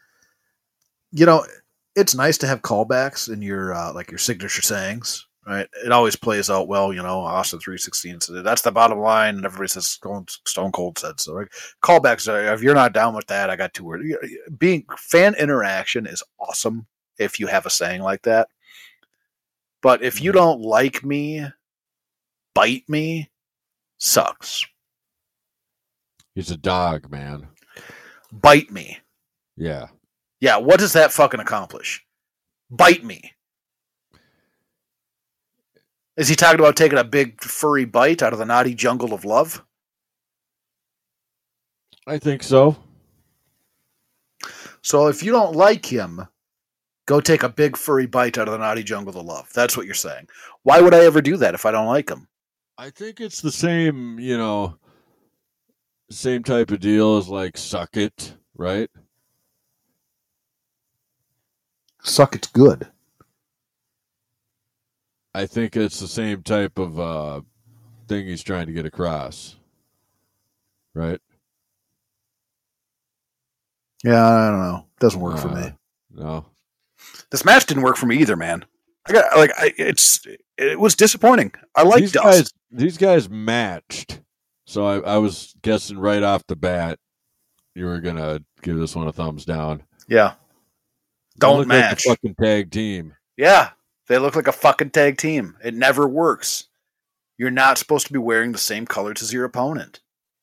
it's nice to have callbacks in your like your signature sayings, right? It always plays out well, Austin 316 said that's the bottom line, and everybody says Stone Cold said so. Right? Callbacks, if you're not down with that, I got 2 words. Being fan interaction is awesome if you have a saying like that. But if you don't like me, bite me, sucks. He's a dog, man. Bite me. Yeah. Yeah, what does that fucking accomplish? Bite me. Is he talking about taking a big furry bite out of the naughty jungle of love? I think so. So if you don't like him, go take a big furry bite out of the naughty jungle of love. That's what you're saying. Why would I ever do that if I don't like him? I think it's the same, same type of deal as like suck it, right? Suck it's good. I think it's the same type of thing he's trying to get across, right? Yeah, I don't know. Doesn't work for me. No. This match didn't work for me either, man. It was disappointing. I like these guys matched, so I was guessing right off the bat you were gonna give this one a thumbs down. Yeah. Don't match. Like a fucking tag team. Yeah. They look like a fucking tag team. It never works. You're not supposed to be wearing the same colors as your opponent.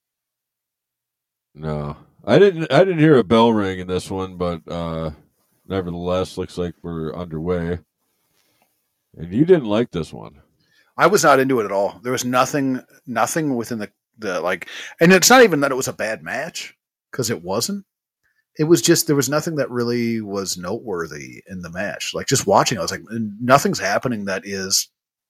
No. I didn't hear a bell ring in this one, but nevertheless, looks like we're underway. And you didn't like this one. I was not into it at all. There was nothing within the like, and it's not even that it was a bad match, because it wasn't. It was just, there was nothing that really was noteworthy in the match. Like, just watching, I was like, nothing's happening that's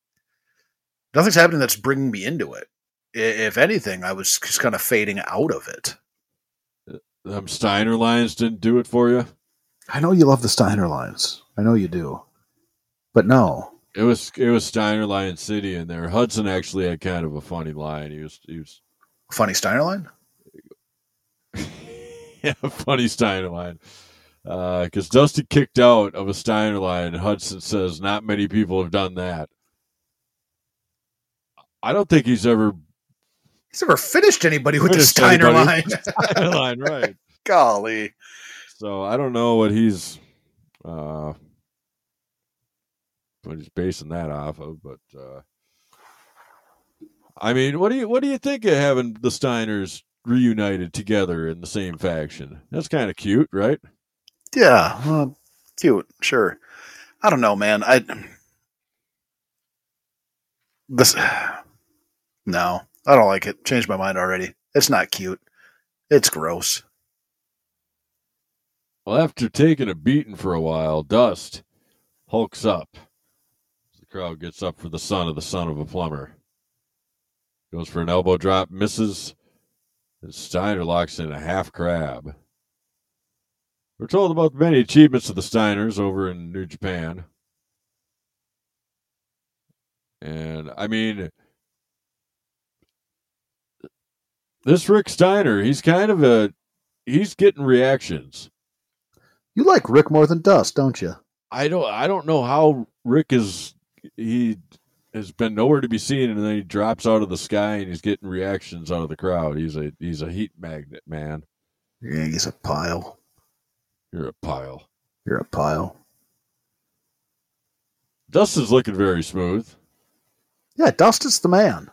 bringing me into it. If anything, I was just kind of fading out of it. Steiner lines didn't do it for you? I know you love the Steiner lines. I know you do. But no. It was Steiner Lion City in there. Hudson actually had kind of a funny line. He was Funny Steiner line? Yeah, funny Steiner line. Because Dusty kicked out of a Steiner line, and Hudson says not many people have done that. I don't think he's ever finished anybody with the Steiner line. Steiner line, right? Golly. So I don't know what he's basing that off of, but I mean, what do you think of having the Steiners reunited together in the same faction? That's kind of cute, right? Yeah, cute, sure. I don't know, man. No, I don't like it. Changed my mind already. It's not cute. It's gross. Well, after taking a beating for a while, Dust hulks up. The crowd gets up for the son of a plumber. Goes for an elbow drop, misses, and Steiner locks in a half crab. We're told about the many achievements of the Steiners over in New Japan. And, I mean, this Rick Steiner, he's getting reactions. You like Rick more than Dust, don't you? I don't know how Rick he has been nowhere to be seen, and then he drops out of the sky and he's getting reactions out of the crowd. He's a heat magnet, man. Yeah, he's a pile. You're a pile. You're a pile. Dust is looking very smooth. Yeah, Dust is the man.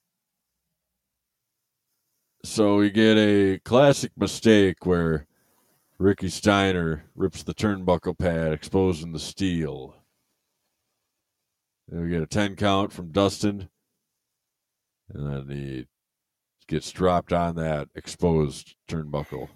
So we get a classic mistake where Ricky Steiner rips the turnbuckle pad, exposing the steel. Then we get a 10 count from Dustin. And then he gets dropped on that exposed turnbuckle.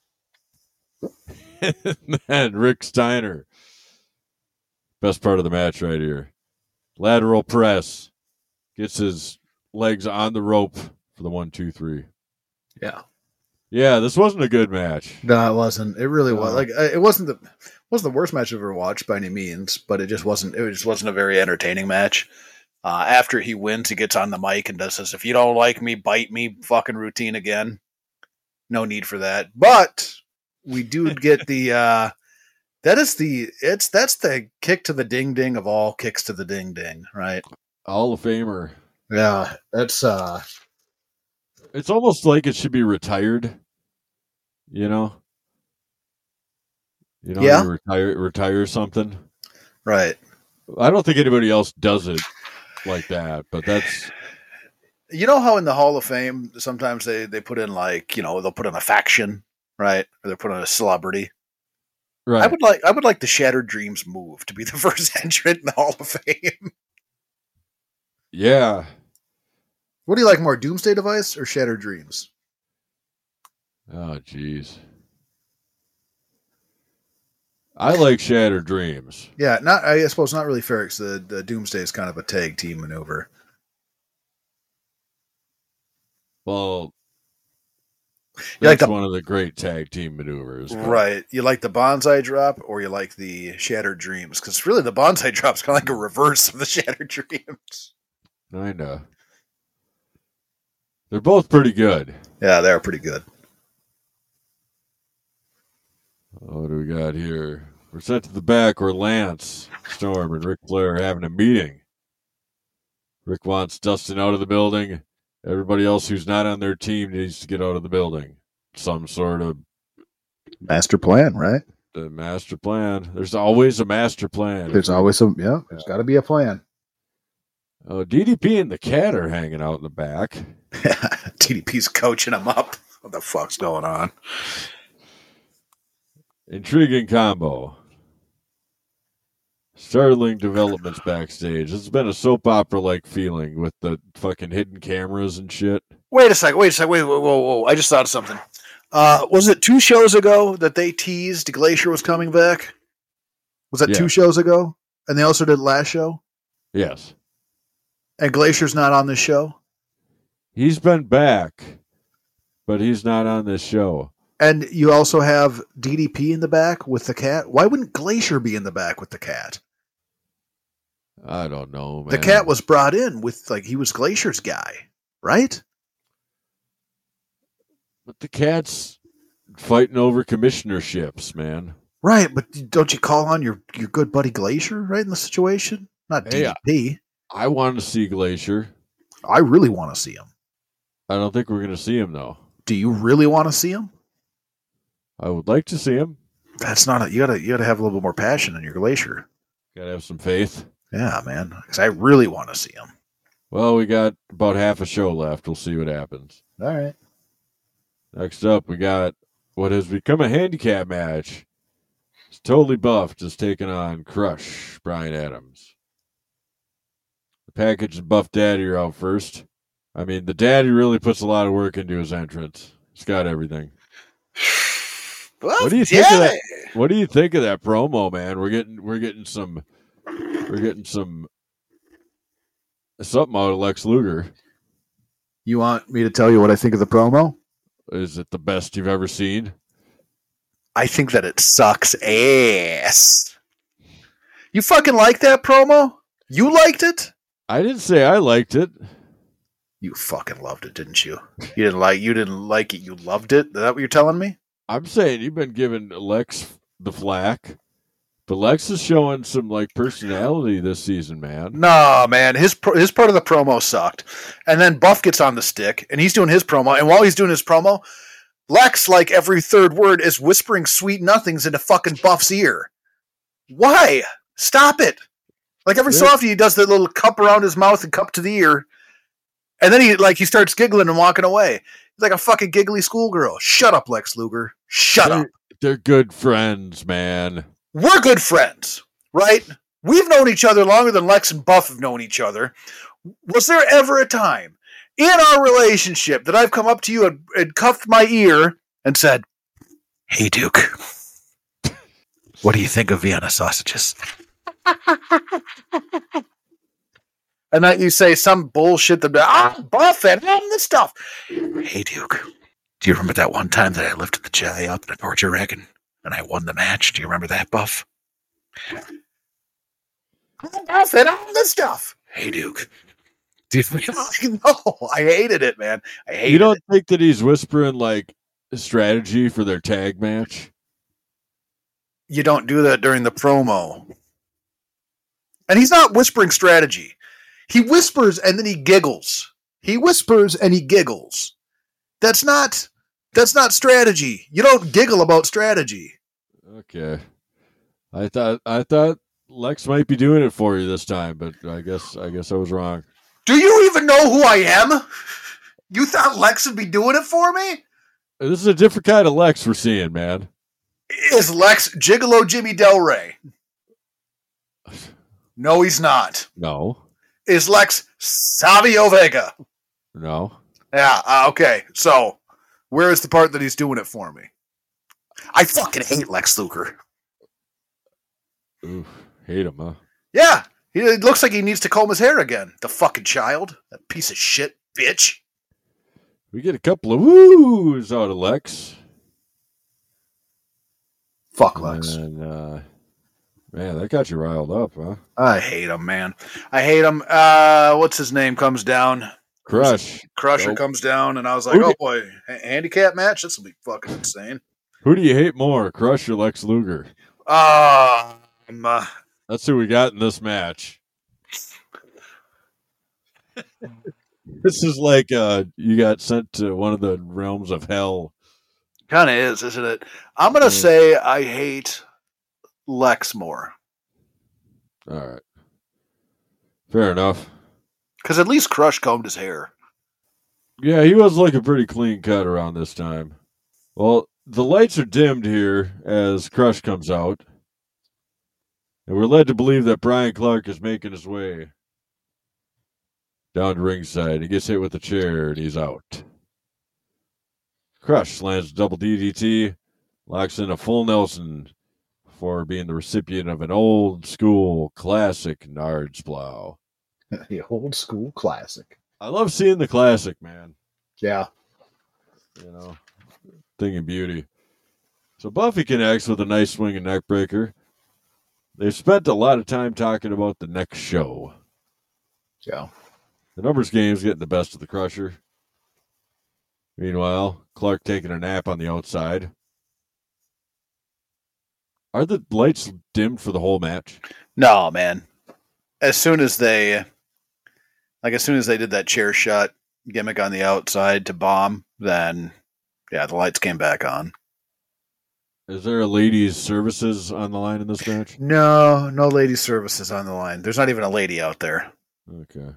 And then Rick Steiner. Best part of the match right here. Lateral press. Gets his legs on the rope for the 1, 2, 3. Yeah. Yeah, this wasn't a good match. No, it wasn't. It really was. Like it wasn't the worst match I've ever watched by any means, but it just wasn't a very entertaining match. After he wins, he gets on the mic and does this, "If you don't like me, bite me," fucking routine again. No need for that. But we do get the that's the kick to the ding ding of all kicks to the ding ding, right? Hall of Famer. Yeah, that's it's almost like it should be retired. You know? Yeah. You retire something. Right. I don't think anybody else does it like that, but that's... You know how in the Hall of Fame, sometimes they put in they'll put in a faction, right? Or they'll put in a celebrity. Right. I would like the Shattered Dreams move to be the first entrant in the Hall of Fame. Yeah. What do you like more, Doomsday Device or Shattered Dreams? Oh, jeez. I like Shattered Dreams. Yeah, I suppose not really fair because the Doomsday is kind of a tag team maneuver. Well, that's one of the great tag team maneuvers. Right. You like the Bonsai Drop or you like the Shattered Dreams? Because really the Bonsai Drop is kind of like a reverse of the Shattered Dreams. I know. They're both pretty good. Yeah, they're pretty good. What do we got here? We're sent to the back where Lance Storm and Ric Flair are having a meeting. Rick wants Dustin out of the building. Everybody else who's not on their team needs to get out of the building. Some sort of master plan, right? The master plan. There's always a master plan. There's always there's got to be a plan. Oh, DDP and the Cat are hanging out in the back. DDP's coaching them up. What the fuck's going on? Intriguing combo. Startling developments backstage. It's been a soap opera-like feeling with the fucking hidden cameras and shit. Wait a second. Whoa. I just thought of something. Was it 2 shows ago that they teased Glacier was coming back? Was that 2 shows ago? And they also did last show? Yes. And Glacier's not on this show? He's been back, but he's not on this show. And you also have DDP in the back with the Cat? Why wouldn't Glacier be in the back with the Cat? I don't know, man. The Cat was brought in with, he was Glacier's guy, right? But the cat's fighting over commissionerships, man. Right, but don't you call on your good buddy Glacier right in the situation? Not DDP. I want to see Glacier. I really want to see him. I don't think we're going to see him, though. Do you really want to see him? I would like to see him. That's not you gotta have a little bit more passion in your Glacier. Got to have some faith. Yeah, man, because I really want to see him. Well, we got about half a show left. We'll see what happens. All right. Next up, we got what has become a handicap match. It's Totally Buffed is taking on Crush, Brian Adams. The Package and Buff Daddy are out first. I mean, the Daddy really puts a lot of work into his entrance. He's got everything. What do you think of that? What do you think of that promo, man? We're getting something out of Lex Luger. You want me to tell you what I think of the promo? Is it the best you've ever seen? I think that it sucks ass. You fucking like that promo? You liked it? I didn't say I liked it. You fucking loved it, didn't you? You didn't like it. You loved it. Is that what you're telling me? I'm saying you've been giving Lex the flack, but Lex is showing some personality this season, man. No, man, his part of the promo sucked, and then Buff gets on the stick, and he's doing his promo, and while he's doing his promo, Lex, every third word, is whispering sweet nothings into fucking Buff's ear. Why? Stop it! Every so often he does the little cup around his mouth and cup to the ear, and then he starts giggling and walking away. He's like a fucking giggly schoolgirl. Shut up, Lex Luger. Shut up. They're good friends, man. We're good friends, right? We've known each other longer than Lex and Buff have known each other. Was there ever a time in our relationship that I've come up to you and cuffed my ear and said, "Hey, Duke, what do you think of Vienna sausages?" And then you say some bullshit that, Buff and this stuff. "Hey, Duke, do you remember that one time that I lifted the guy up in a torture rack and I won the match? Do you remember that, Buff?" Buff and all this stuff. "Hey, Duke." No, I hated it, man. I hated it. You don't think that he's whispering strategy for their tag match? You don't do that during the promo. And he's not whispering strategy. He whispers and then he giggles. He whispers and he giggles. That's not strategy. You don't giggle about strategy. Okay. I thought Lex might be doing it for you this time, but I guess I was wrong. Do you even know who I am? You thought Lex would be doing it for me? This is a different kind of Lex we're seeing, man. Is Lex Gigolo Jimmy Del Rey? No, he's not. No. Is Lex Savio Vega? No. Yeah, okay. So, where is the part that he's doing it for me? I fucking hate Lex Luger. Ooh, hate him, huh? Yeah, it looks like he needs to comb his hair again. The fucking child. That piece of shit bitch. We get a couple of woos out of Lex. Fuck Lex. And, man, that got you riled up, huh? I hate him, man. I hate him. What's his name comes down? Crusher comes down, and I was like, oh boy, handicap match? This will be fucking insane. Who do you hate more, Crush or Lex Luger? That's who we got in this match. This is like you got sent to one of the realms of hell. Kind of is, isn't it? I'm going to say I hate Lex more. All right. Fair enough. Because at least Crush combed his hair. Yeah, he was looking pretty clean cut around this time. Well, the lights are dimmed here as Crush comes out. And we're led to believe that Brian Clark is making his way down to ringside. He gets hit with a chair and he's out. Crush lands a double DDT, locks in a full Nelson for being the recipient of an old school classic Nards plow. The old school classic. I love seeing the classic, man. Yeah. You know, thing of beauty. So Buffy connects with a nice swinging neck breaker. They've spent a lot of time talking about the next show. Yeah. The numbers game's getting the best of the Crusher. Meanwhile, Clark taking a nap on the outside. Are the lights dimmed for the whole match? No, man. As soon as they did that chair shot gimmick on the outside to bomb, then yeah, the lights came back on. Is there a ladies' services on the line in this match? No lady services on the line. There's not even a lady out there. Okay.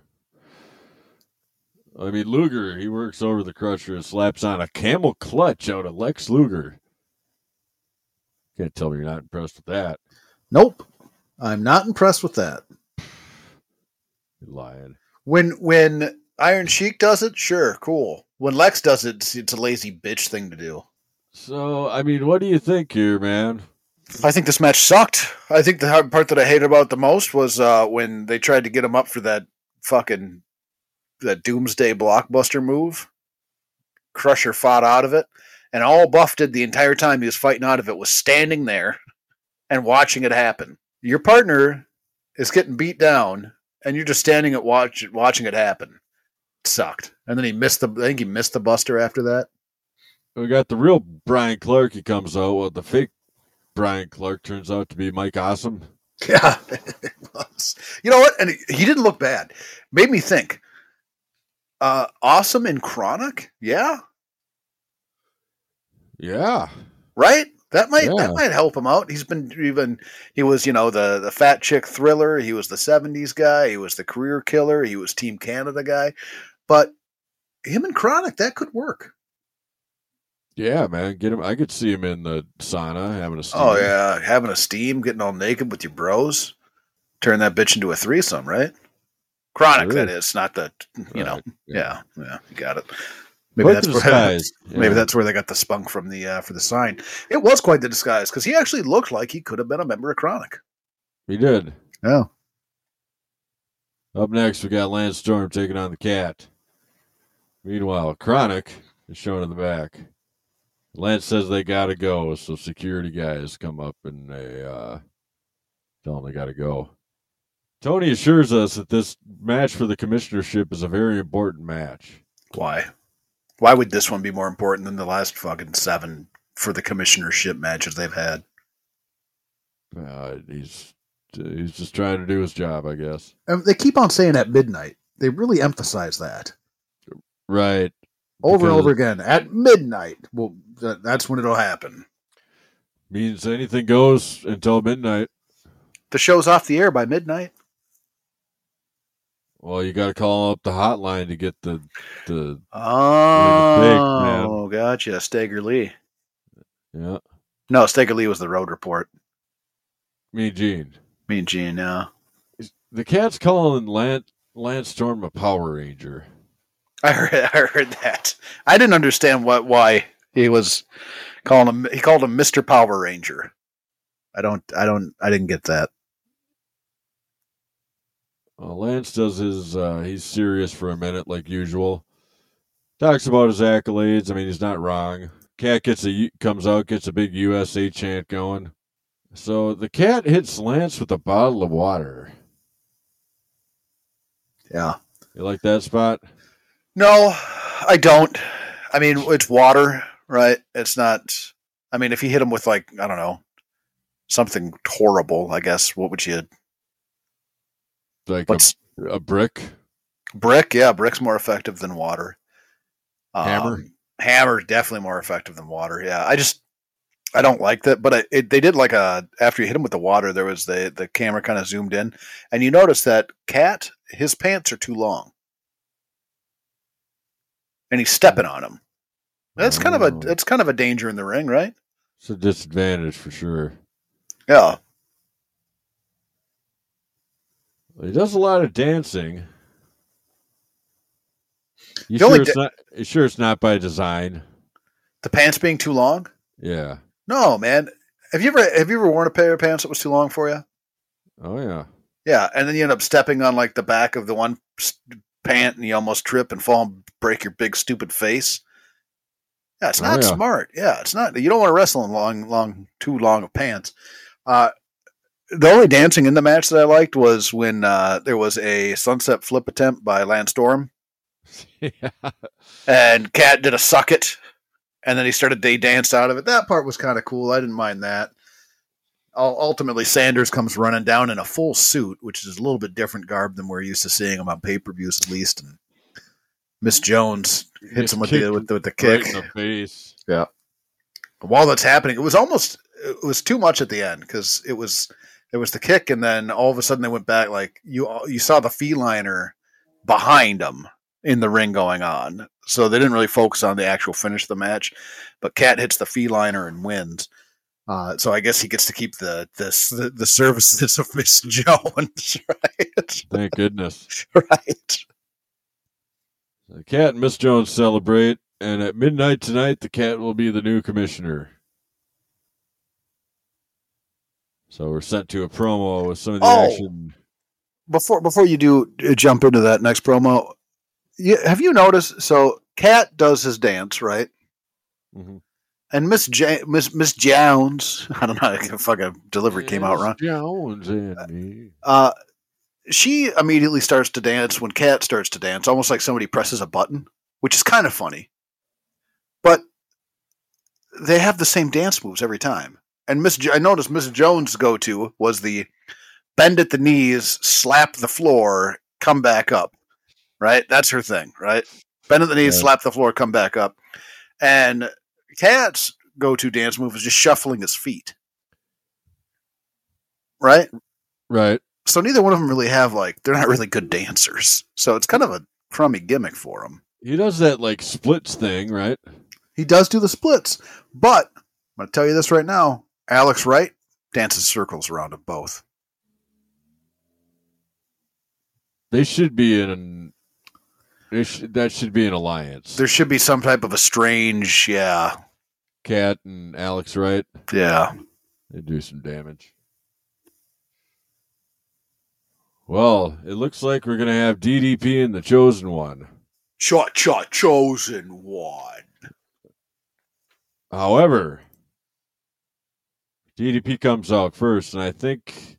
I mean, Luger, he works over the Crusher and slaps on a camel clutch out of Lex Luger. Can't tell me you're not impressed with that. Nope. I'm not impressed with that. You're lying. When Iron Sheik does it, sure, cool. When Lex does it, it's a lazy bitch thing to do. So, I mean, what do you think here, man? I think this match sucked. I think the hard part that I hated about it the most was when they tried to get him up for that Doomsday Blockbuster move. Crusher fought out of it, and all Buff did the entire time he was fighting out of it was standing there and watching it happen. Your partner is getting beat down, and you're just standing at watching it happen. It sucked. And then I think he missed the Buster after that. We got the real Brian Clark. He comes out. Well, the fake Brian Clark turns out to be Mike Awesome. Yeah, it was. You know what? And he didn't look bad. Made me think. Awesome in Chronic? Yeah. Yeah. Right? That might help him out. He was, the fat chick Thriller. He was the 70s guy. He was the career killer. He was Team Canada guy. But him in Chronic, that could work. Yeah, man. Get him. I could see him in the sauna having a steam. Oh, yeah. Having a steam, getting all naked with your bros. Turn that bitch into a threesome, right? Chronic, that is. Not the, Right. Yeah, you got it. Maybe Quite that's the where disguise. maybe that's where they got the spunk from for the sign. It was quite the disguise because he actually looked like he could have been a member of Chronic. He did. Yeah. Up next, we got Lance Storm taking on the Cat. Meanwhile, Chronic is shown in the back. Lance says they gotta go, so security guys come up and they tell them they gotta go. Tony assures us that this match for the commissionership is a very important match. Why? Why would this one be more important than the last fucking 7 for the commissionership matches they've had? He's just trying to do his job, I guess. They keep on saying at midnight. They really emphasize that. Right. Over and over again. At midnight. Well, that's when it'll happen. Means anything goes until midnight. The show's off the air by midnight. Well, you got to call up the hotline to get the Oh, gotcha. Stagger Lee. Yeah. No, Stagger Lee was the Road Report. Me and Gene. Yeah. The Cat's calling Lance Storm a Power Ranger. I heard that. I didn't understand why he was calling him. He called him Mr. Power Ranger. I didn't get that. Lance does his. He's serious for a minute, like usual. Talks about his accolades. I mean, he's not wrong. Cat comes out, gets a big USA chant going. So the Cat hits Lance with a bottle of water. Yeah. You like that spot? No, I don't. I mean, it's water, right? It's not. I mean, if you hit him with, like, I don't know, something horrible, I guess, what would you? Like a brick? Brick, yeah. Brick's more effective than water. Hammer? Hammer, definitely more effective than water, yeah. I don't like that, but they did like after you hit him with the water, there was the camera kind of zoomed in, and you notice that Cat, his pants are too long. And he's stepping on him. That's kind of a danger in the ring, right? It's a disadvantage for sure. Yeah. He does a lot of dancing. You sure it's not by design? The pants being too long? Yeah. No, man. Have you ever worn a pair of pants that was too long for you? Oh yeah. Yeah, and then you end up stepping on like the back of the one pant, and you almost trip and fall and break your big stupid face. Yeah, it's not smart. Yeah, it's not. You don't want to wrestle in too long of pants. The only dancing in the match that I liked was when there was a sunset flip attempt by Lance Storm. Yeah. And Cat did a suck it, and then they danced out of it. That part was kind of cool. I didn't mind that. Ultimately, Sanders comes running down in a full suit, which is a little bit different garb than we're used to seeing him on pay-per-views, at least. And Miss Jones hits him with the kick. Right in the face. Yeah. But while that's happening, it was too much at the end because it was the kick, and then all of a sudden they went back. Like you saw the feliner behind him in the ring going on, so they didn't really focus on the actual finish of the match. But Cat hits the feliner and wins. So I guess he gets to keep the services of Miss Jones, right? Thank goodness. Right. The Cat and Miss Jones celebrate, and at midnight tonight, the Cat will be the new commissioner. So we're sent to a promo with some of the action. Before you do jump into that next promo, have you noticed? So Cat does his dance, right? Mm-hmm. And Miss Jones, I don't know how the fucking delivery came out wrong. Jones and me. She immediately starts to dance when Cat starts to dance, almost like somebody presses a button, which is kind of funny. But they have the same dance moves every time. And I noticed Miss Jones' go-to was the bend at the knees, slap the floor, come back up. Right? That's her thing, right? Bend at the knees, slap the floor, come back up. And Cat's go-to dance move is just shuffling his feet. Right? Right. So neither one of them really they're not really good dancers. So it's kind of a crummy gimmick for them. He does that splits thing, right? He does do the splits. But I'm going to tell you this right now. Alex Wright dances circles around them both. They should be that should be an alliance. There should be some type of a strange, Cat and Alex Wright. Yeah. They do some damage. Well, it looks like we're going to have DDP and the Chosen One. Chosen One. However, DDP comes out first, and I think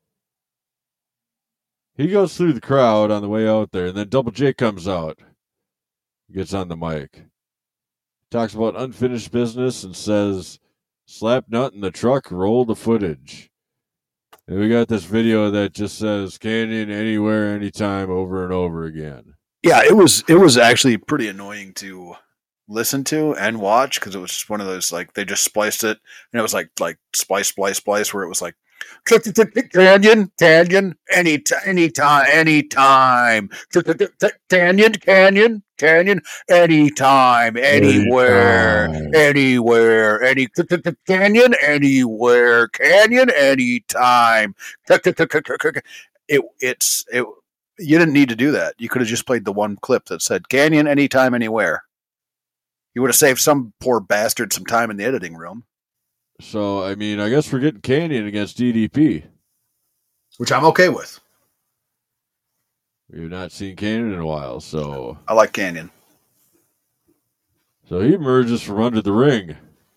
he goes through the crowd on the way out there, and then Double J comes out. He gets on the mic. Talks about unfinished business and says, slap nut in the truck, roll the footage. And we got this video that just says Canyon anywhere, anytime, over and over again. Yeah, it was actually pretty annoying to listen to and watch because it was just one of those they just spliced it and it was like splice where it was like Canyon anytime Canyon anytime anywhere Canyon anywhere Canyon anytime. You didn't need to do that. You could have just played the one clip that said Canyon anytime anywhere. You would have saved some poor bastard some time in the editing room. So, I mean, I guess we're getting Canyon against DDP. Which I'm okay with. We've not seen Canyon in a while, so... I like Canyon. So he emerges from under the ring.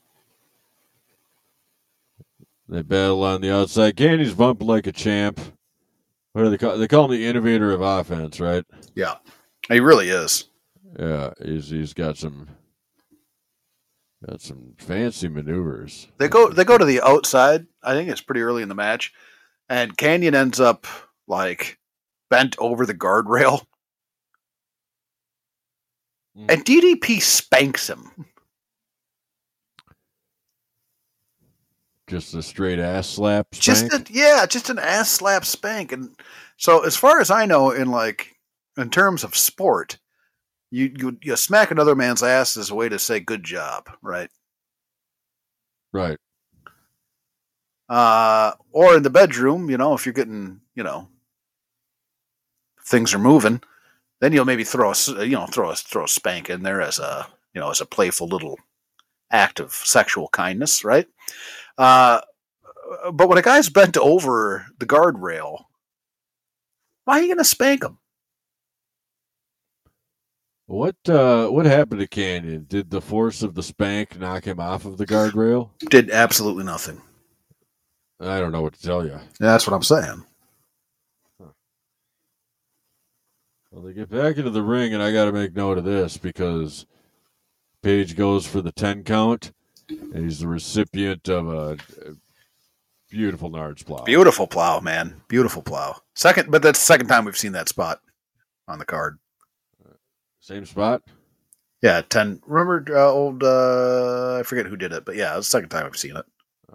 They battle on the outside. Canyon's bumping like a champ. What do they call? They call him the innovator of offense, right? Yeah. He really is. Yeah, he's got some fancy maneuvers. They go to the outside. I think it's pretty early in the match, and Canyon ends up bent over the guardrail, and DDP spanks him. Just a straight ass slap spank? Just an ass slap spank. And so as far as I know, in terms of sport, you smack another man's ass as a way to say good job, right? Right. Or in the bedroom, if you're getting, things are moving, then you'll maybe throw a spank in there as a playful little act of sexual kindness, right? But when a guy's bent over the guardrail, why are you going to spank him? What happened to Canyon? Did the force of the spank knock him off of the guardrail? Did absolutely nothing. I don't know what to tell you. Yeah, that's what I'm saying. Well, they get back into the ring, and I got to make note of this because Page goes for the 10 count, and he's the recipient of a beautiful Nards plow. Beautiful plow, man. Beautiful plow. But that's the second time we've seen that spot on the card. Same spot? Yeah, 10. Remember old, I forget who did it, but yeah, it was the second time I've seen it.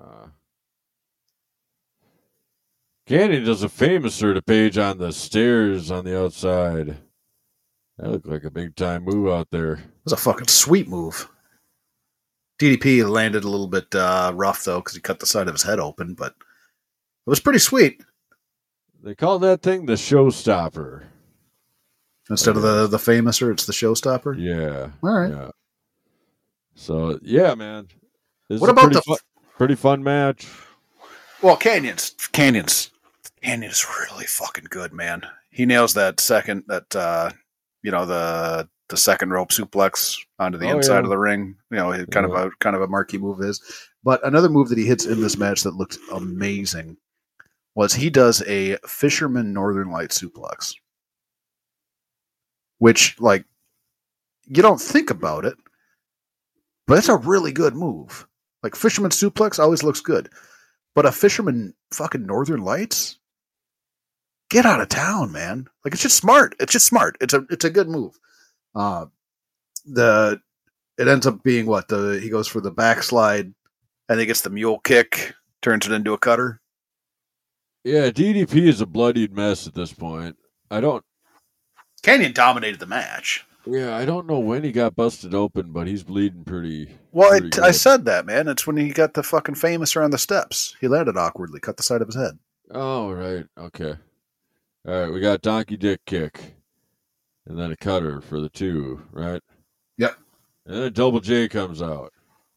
Canyon does a famouser to Page on the stairs on the outside. That looked like a big time move out there. It was a fucking sweet move. DDP landed a little bit rough, though, because he cut the side of his head open, but it was pretty sweet. They call that thing the showstopper. Instead of the famouser, it's the showstopper? Yeah. All right. Yeah. So, yeah, man. This what is about pretty fun match. Well, Canyon's really fucking good, man. He nails that second, the second rope suplex onto the inside of the ring. Kind of a marquee move is. But another move that he hits in this match that looked amazing was he does a Fisherman Northern Light suplex, which, like, you don't think about it, but it's a really good move. Like, Fisherman suplex always looks good. But a Fisherman fucking Northern Lights? Get out of town, man. Like, it's just smart. It's a good move. It ends up being he goes for the backslide and he gets the mule kick, turns it into a cutter. Yeah, DDP is a bloodied mess at this point. Canyon dominated the match. Yeah, I don't know when he got busted open, but he's bleeding pretty. Well, I said that, man. It's when he got the fucking famouser on the steps. He landed awkwardly, cut the side of his head. Oh, right. Okay. All right, we got donkey dick kick, and then a cutter for the 2, right? Yep. And then Double J comes out.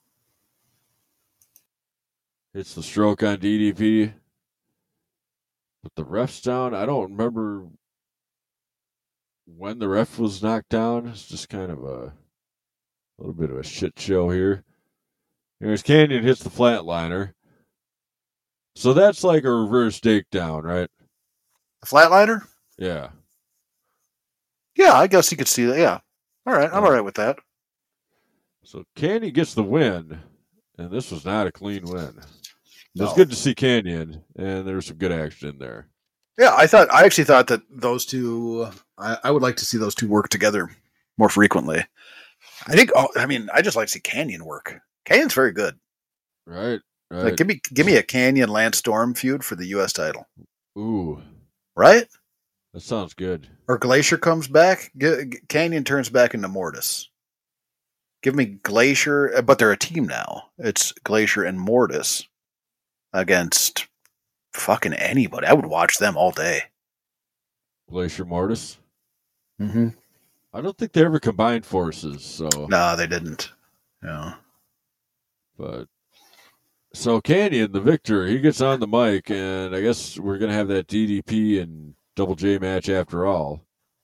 Hits the stroke on DDP. But the ref's down. I don't remember when the ref was knocked down. It's just kind of a little bit of a shit show here. Here's Canyon hits the flatliner. So that's like a reverse takedown, right? The flatliner? Yeah. Yeah, I guess you could see that. Yeah. All right. I'm all right with that. So Canyon gets the win, and this was not a clean win. It was No. good to see Canyon, and there was some good action in there. Yeah, I actually thought that those two, I would like to see those two work together more frequently. I just like to see Canyon work. Canyon's very good. Right. Like, give me a Canyon Lance Storm feud for the U.S. title. Ooh, Right? that sounds good. Or Glacier comes back, Canyon turns back into Mortis. Give me Glacier, but they're a team now. It's Glacier and Mortis against fucking anybody. I would watch them all day. Glacier Mortis. Mm-hmm. I don't think they ever combined forces, so. No, they didn't. No. But so Canyon, the victor, he gets on the mic, and I guess we're gonna have that DDP and Double J match after all.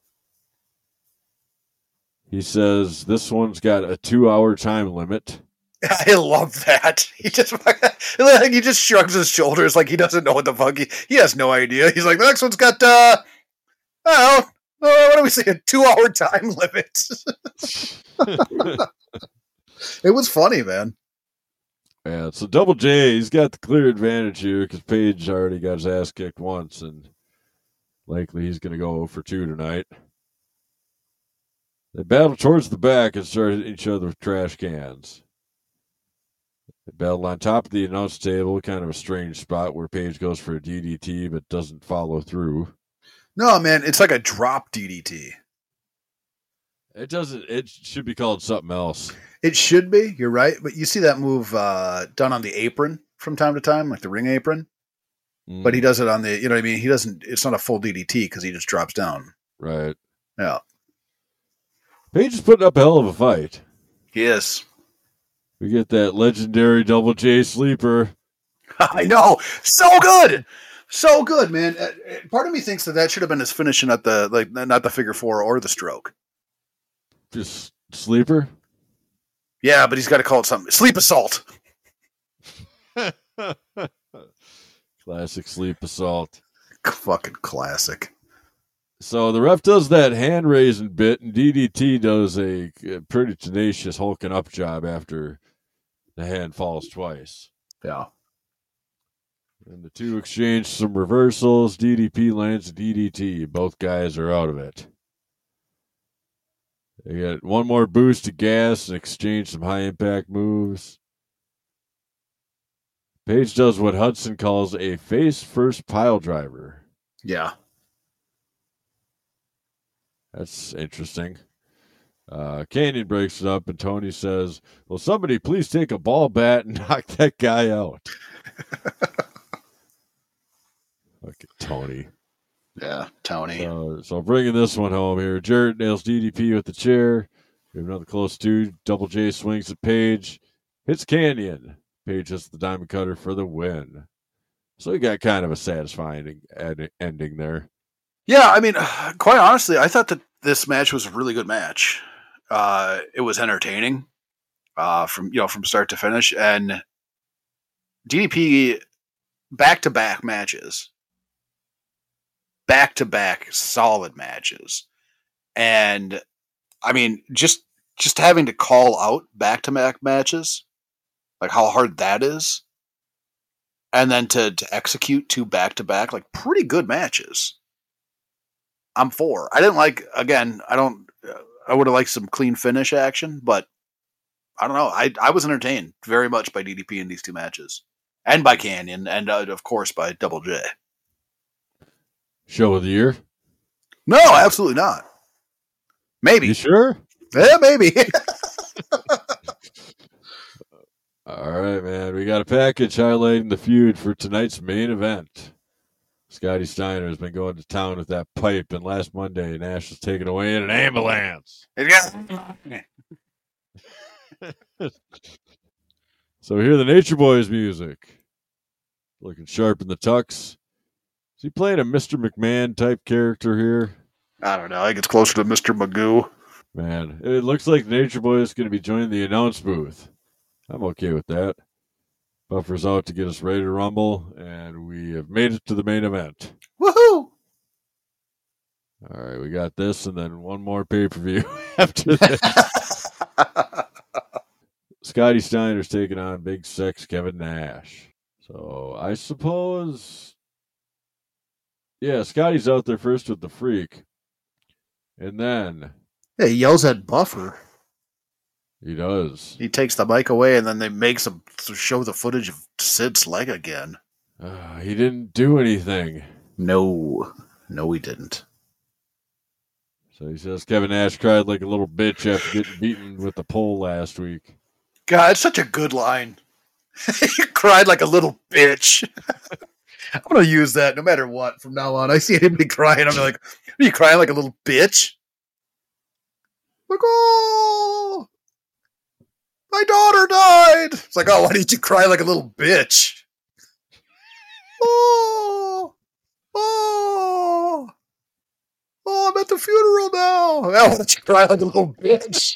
He says this one's got a 2-hour time limit. I love that. He just shrugs his shoulders like he doesn't know what the fuck he has no idea. He's like, the next one's got what do we say, a 2-hour time limit? It was funny, man. Yeah, so Double J, he's got the clear advantage here because Page already got his ass kicked once, and likely he's going to go for 2 tonight. They battle towards the back and start hitting each other with trash cans. They battle on top of the announce table, kind of a strange spot where Page goes for a DDT but doesn't follow through. No, man, it's like a drop DDT. It should be called something else. It should be, you're right, but you see that move done on the apron from time to time, like the ring apron. But he does it on the, you know what I mean? He doesn't, it's not a full DDT because he just drops down. Right. Yeah. Page is putting up a hell of a fight. Yes. We get that legendary Double J sleeper. I know. So good. So good, man. Part of me thinks that should have been his finishing at not the figure 4 or the stroke. Just sleeper? Yeah, but he's got to call it something. Sleep assault. Classic sleep assault. Fucking classic. So the ref does that hand raising bit, and DDT does a pretty tenacious hulking up job after the hand falls twice. Yeah. And the two exchange some reversals. DDP lands a DDT. Both guys are out of it. They get one more boost of gas and exchange some high impact moves. Page does what Hudson calls a face first pile driver. Yeah. That's interesting. Canyon breaks it up, and Tony says, "Will somebody please take a ball bat and knock that guy out?" Fucking Tony. Yeah, Tony. So bringing this one home here. Jarrett nails DDP with the chair. We have another close two. Double J swings at Page. Hits Canyon. Page hits the Diamond Cutter for the win. So we got kind of a satisfying ending there. Yeah, I mean, quite honestly, I thought that this match was a really good match. It was entertaining from start to finish, and DDP back-to-back matches, back-to-back solid matches, and I mean, just having to call out back-to-back matches, like how hard that is, and then to execute two back-to-back, like pretty good matches. I'm for. I didn't like, again, I would have liked some clean finish action, but I don't know. I was entertained very much by DDP in these two matches. And by Canyon, and of course by Double J. Show of the year? No, absolutely not. Maybe. You sure? Yeah, maybe. All right, man. We got a package highlighting the feud for tonight's main event. Scotty Steiner has been going to town with that pipe, and last Monday, Nash was taken away in an ambulance. So hear the Nature Boys music. Looking sharp in the tux. Is he playing a Mr. McMahon type character here? I don't know. I think it's closer to Mr. Magoo. Man, it looks like the Nature Boys is going to be joining the announce booth. I'm okay with that. Buffer's out to get us ready to rumble, and we have made it to the main event. Woohoo! All right, we got this, and then one more pay-per-view after this. Scotty Steiner's taking on Big Sex Kevin Nash. So I suppose, yeah, Scotty's out there first with the Freak, and then Yeah, he yells at Buffer. he does. He takes the mic away, and then they makes him show the footage of Sid's leg again. He didn't do anything. No, he didn't. So he says Kevin Nash cried like a little bitch after getting beaten with the pole last week. God, it's such a good line. He cried like a little bitch. I'm going to use that no matter what from now on. I see anybody crying, I'm like, are you crying like a little bitch? Like, oh, my daughter died. It's like, oh, why did you cry like a little bitch? Oh, I'm at the funeral now. Oh, why don't you cry like a little bitch?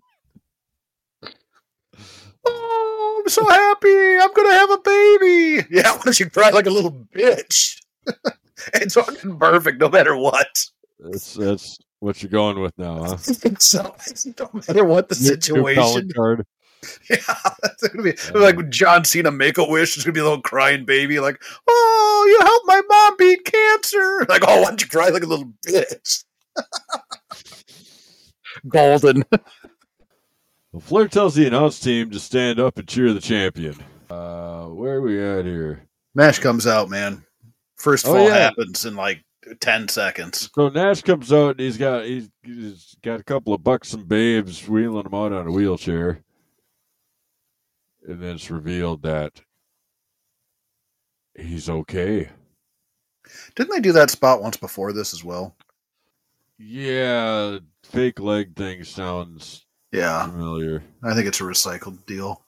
Oh, I'm so happy. I'm going to have a baby. Yeah, why don't you cry like a little bitch? It's fucking perfect no matter what. That's what you're going with now, huh? I think so. No matter what the situation. Card. Yeah, that's going to be like when John Cena Make-A-Wish. It's going to be a little crying baby like, oh, you helped my mom beat cancer. Like, oh, why don't you cry like a little bitch? Golden. Well, Flair tells the announce team to stand up and cheer the champion. Where are we at here? Nash comes out, man. First fall happens in like 10 seconds. So Nash comes out and he's got a couple of buxom babes wheeling him out on a wheelchair. And then it's revealed that he's okay. Didn't they do that spot once before this as well? Yeah, fake leg thing sounds familiar. I think it's a recycled deal.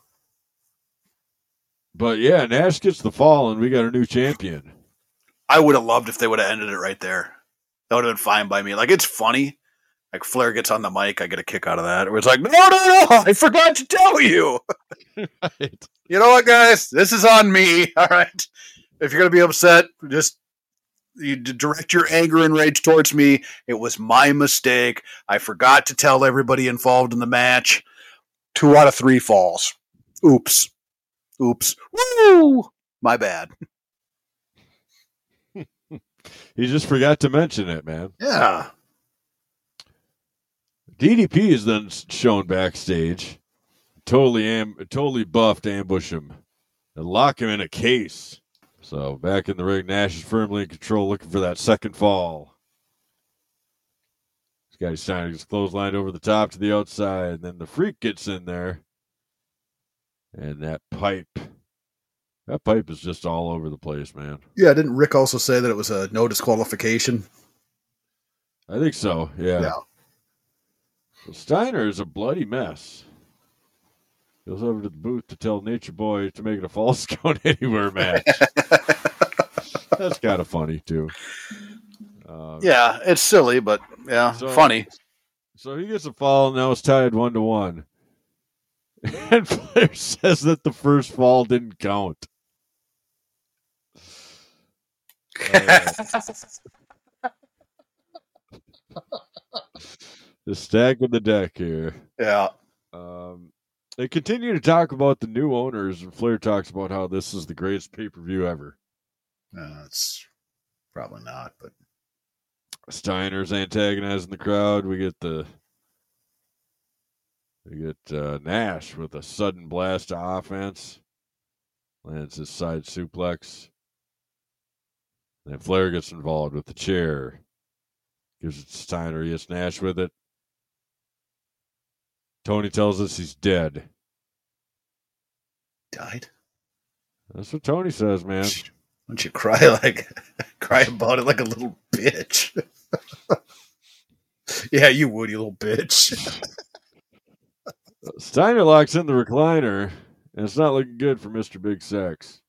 But yeah, Nash gets the fall and we got a new champion. I would have loved if they would have ended it right there. That would have been fine by me. Like, it's funny. Like, Flair gets on the mic, I get a kick out of that. Where it's like, no, I forgot to tell you. Right. You know what, guys? This is on me. All right. If you're going to be upset, just You direct your anger and rage towards me. It was my mistake. I forgot to tell everybody involved in the match. 2 out of 3 falls. Oops. Woo! My bad. He just forgot to mention it, man. Yeah. DDP is then shown backstage. Totally buffed, ambush him, and lock him in a case. So back in the ring, Nash is firmly in control, looking for that second fall. Scotty Steiner gets clotheslined over the top to the outside, and then the Freak gets in there. And that pipe is just all over the place, man. Yeah, didn't Rick also say that it was a no disqualification? I think so, yeah. Well, Steiner is a bloody mess. Goes over to the booth to tell Nature Boy to make it a Falls Count Anywhere match. That's kind of funny, too. Yeah, it's silly, but funny. So he gets a fall, and now it's tied 1-1. And Flair says that the first fall didn't count. The stack of the deck here. Yeah. They continue to talk about the new owners, and Flair talks about how this is the greatest pay-per-view ever. It's probably not, but Steiner's antagonizing the crowd. We get Nash with a sudden blast to offense. Lands his side suplex. Then Flair gets involved with the chair. Gives it to Steiner. He hits Nash with it. Tony tells us he's dead. Died? That's what Tony says, man. Don't you cry about it like a little bitch? Yeah, you would, you little bitch. Steiner locks in the recliner, and it's not looking good for Mr. Big Sex.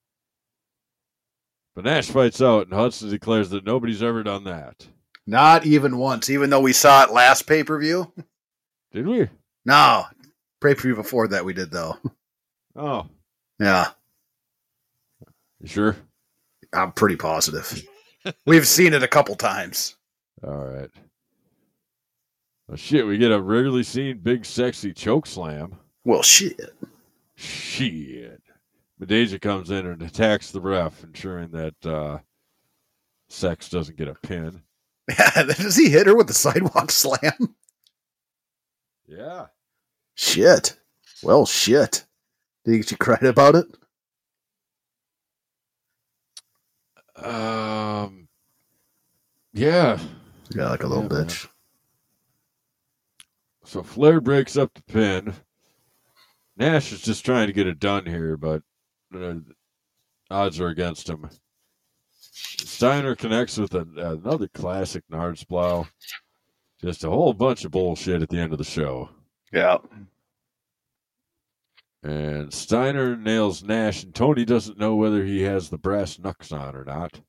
But Nash fights out, and Hudson declares that nobody's ever done that. Not even once, even though we saw it last pay-per-view. Did we? No. Pay-per-view before that we did, though. Oh. Yeah. You sure? I'm pretty positive. We've seen it a couple times. All right. Well, shit, we get a rarely seen big sexy choke slam. Well, shit. Medeja comes in and attacks the ref, ensuring that Sex doesn't get a pin. Yeah, does he hit her with the sidewalk slam? Yeah. Shit. Well, shit. Did he get you credit about it? Yeah. Yeah, like a little bitch. Man. So Flair breaks up the pin. Nash is just trying to get it done here, but odds are against him. Steiner connects with another classic Nards blow. Just a whole bunch of bullshit at the end of the show. Yeah. And Steiner nails Nash, and Tony doesn't know whether he has the brass knucks on or not.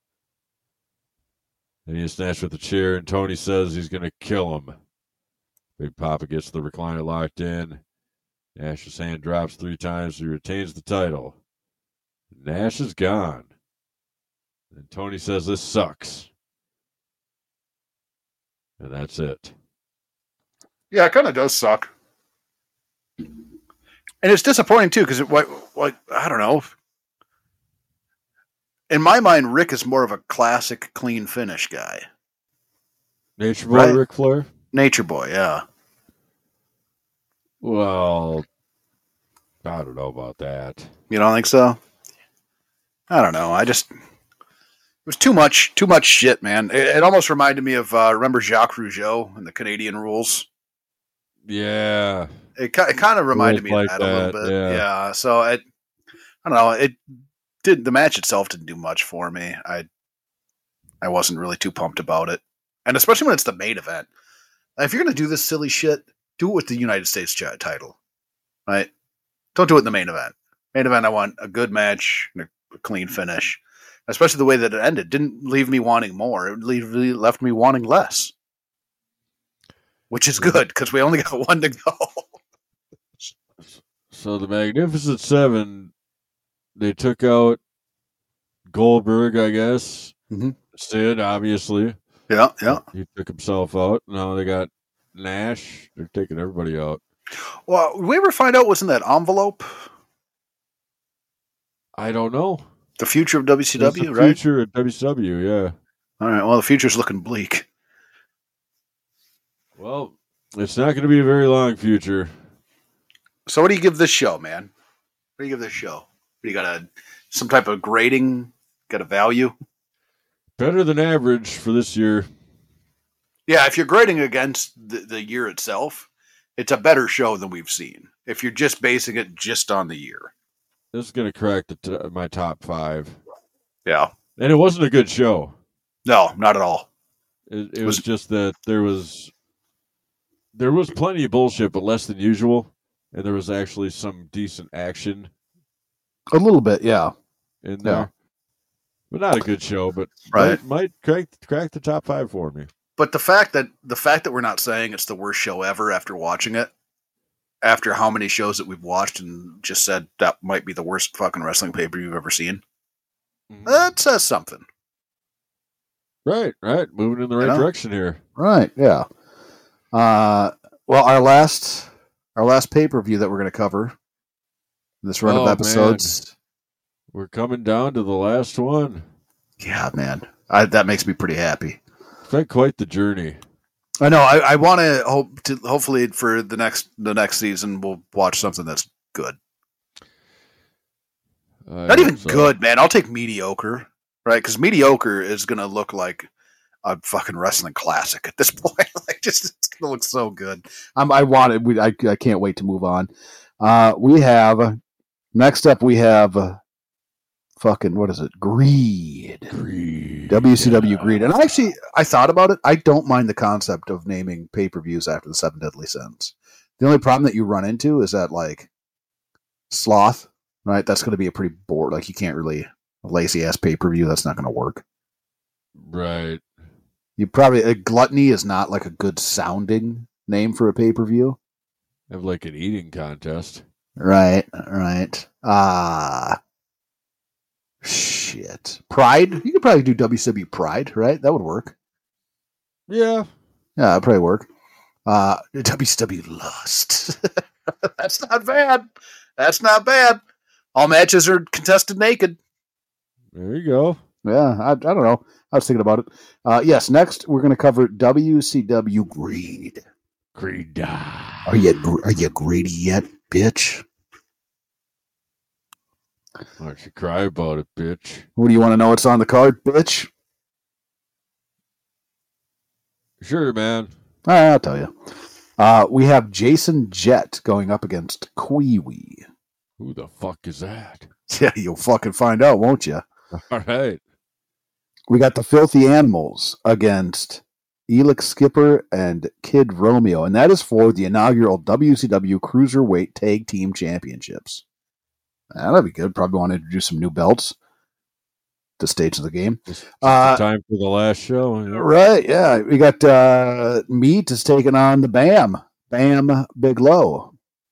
And he hits Nash with the chair, and Tony says he's going to kill him. Big Papa gets the recliner locked in. Nash's hand drops 3 times. He retains the title. Nash is gone. And Tony says this sucks. And that's it. Yeah, it kind of does suck. And it's disappointing, too, because, I don't know. In my mind, Rick is more of a classic clean finish guy. Nature Boy, right? Ric Flair? Nature Boy, yeah. Well, I don't know about that. You don't think so? I don't know. It was too much shit, man. It almost reminded me of, remember Jacques Rougeau and the Canadian Rules? Yeah. It kind of reminded me of that a little bit. Yeah. So I don't know. The match itself didn't do much for me. I wasn't really too pumped about it. And especially when it's the main event. If you're going to do this silly shit, do it with the United States title. Right? Don't do it in the main event. Main event, I want a good match and a clean finish. Especially the way that it ended. Didn't leave me wanting more. It left me wanting less. Which is good, because we only got one to go. So the Magnificent Seven, they took out Goldberg, I guess, Mm-hmm. Sid, obviously. Yeah, yeah. He took himself out. Now they got Nash. They're taking everybody out. Well, did we ever find out what's in that envelope? I don't know. The future of WCW, It's the right? future of WCW, yeah. All right. Well, the future's looking bleak. Well, it's not going to be a very long future. So, what do you give this show, man? What do you give this show? You got some type of grading? Got a value? Better than average for this year. Yeah, if you're grading against the year itself, it's a better show than we've seen. If you're just basing it just on the year. This is going to crack my top 5. Yeah. And it wasn't a good show. No, not at all. It was just that there was plenty of bullshit, but less than usual. And there was actually some decent action. A little bit, yeah. In there. Yeah. But not a good show, but right. might crack the top 5 for me. But the fact that we're not saying it's the worst show ever after watching it, after how many shows that we've watched and just said that might be the worst fucking wrestling pay-per-view you've ever seen, that says something. Right. Moving in the right direction here. Right, yeah. Well, our last pay-per-view that we're going to cover in this run of episodes. Man. We're coming down to the last one. Yeah, man. That makes me pretty happy. It's been quite the journey. I know. I want to hopefully for the next season we'll watch something that's good. Not even good, man. I'll take mediocre, right? Because mediocre is going to look like a fucking wrestling classic at this point. Like, just it's going to look so good. I can't wait to move on. We have next up. We have fucking what is it? Greed. WCW Greed. And I thought about it. I don't mind the concept of naming pay-per-views after the 7 Deadly Sins. The only problem that you run into is that like Sloth, right? That's going to be a pretty bored. Like you can't really a lazy ass pay-per-view. That's not going to work. Right. You probably Gluttony is not like a good sounding name for a pay-per-view. Have like an eating contest. Right. Shit. Pride? You could probably do WCW Pride, right? That would work. Yeah. Yeah, that'd probably work. WCW Lust. That's not bad. All matches are contested naked. There you go. Yeah, I don't know. I was thinking about it. Yes, next we're going to cover WCW Greed. Greed. Are you greedy yet, bitch? Why don't you cry about it, bitch? What do you want to know what's on the card, bitch? Sure, man. All right, I'll tell you. We have Jason Jett going up against Kwee-Wee. Who the fuck is that? Yeah, you'll fucking find out, won't you? All right. We got the Filthy Animals against Elix Skipper and Kid Romeo, and that is for the inaugural WCW Cruiserweight Tag Team Championships. That'd be good. Probably want to introduce some new belts to stage of the game. Time for the last show. Yeah. Right, yeah. We got Meat is taking on the Bam Bigelow.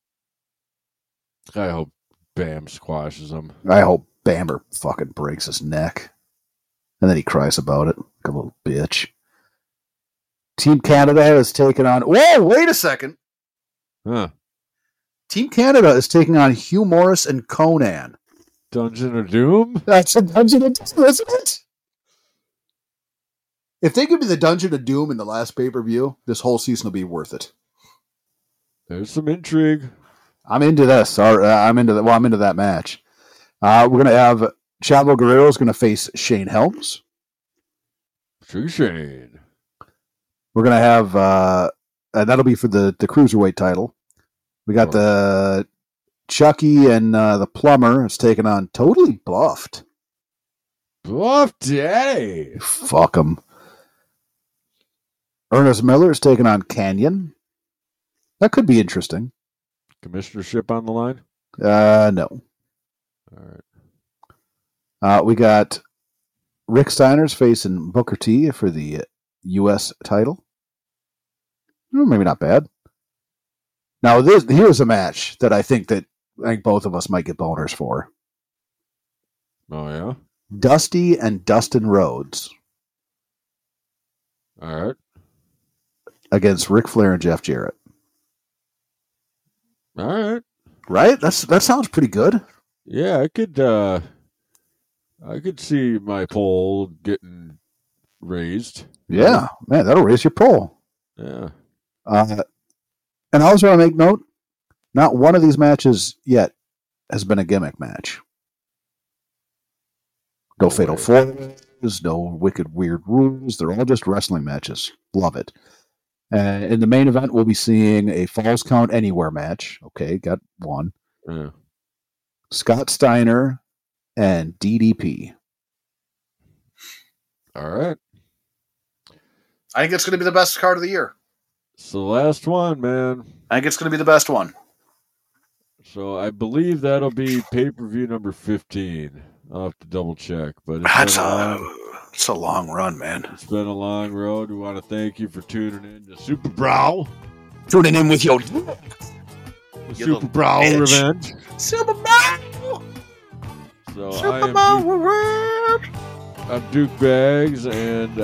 I hope Bam squashes him. I hope Bammer fucking breaks his neck. And then he cries about it like a little bitch. Team Canada is taking on... Whoa, wait a second. Huh. Team Canada is taking on Hugh Morris and Conan. Dungeon of Doom? That's a Dungeon of Doom, isn't it? If they give me the Dungeon of Doom in the last pay-per-view, this whole season will be worth it. There's some intrigue. I'm into this. I'm into that match. We're going to have Chavo Guerrero is going to face Shane Helms. True Shane. We're going to have, that'll be for the Cruiserweight title. We got the Chucky and the Plumber is taking on Totally Buffed. Buff Daddy. Fuck him. Ernest Miller is taking on Canyon. That could be interesting. Commissionership on the line? No. All right. We got Rick Steiner's facing Booker T for the U.S. title. Maybe not bad. Now, here's a match that I think both of us might get boners for. Oh, yeah? Dusty and Dustin Rhodes All right. against Ric Flair and Jeff Jarrett. All right. Right? That sounds pretty good. Yeah, I could see my poll getting raised. Yeah, man, that'll raise your poll. Yeah. And I also want to make note, not one of these matches yet has been a gimmick match. No fatal fours, no wicked weird rules. They're all just wrestling matches. Love it. In the main event, we'll be seeing a Falls Count Anywhere match. Okay, got one. Yeah. Scott Steiner and DDP. All right. I think it's going to be the best card of the year. It's the last one, man. I think it's going to be the best one. So I believe that'll be pay-per-view number 15. I'll have to double check, but It's a long run, man. It's been a long road. We want to thank you for tuning in to Super Brawl. Tuning in with your The Super Brawl Revenge. Super Bowl! So Super Bowl Revenge! I'm Duke Bags, and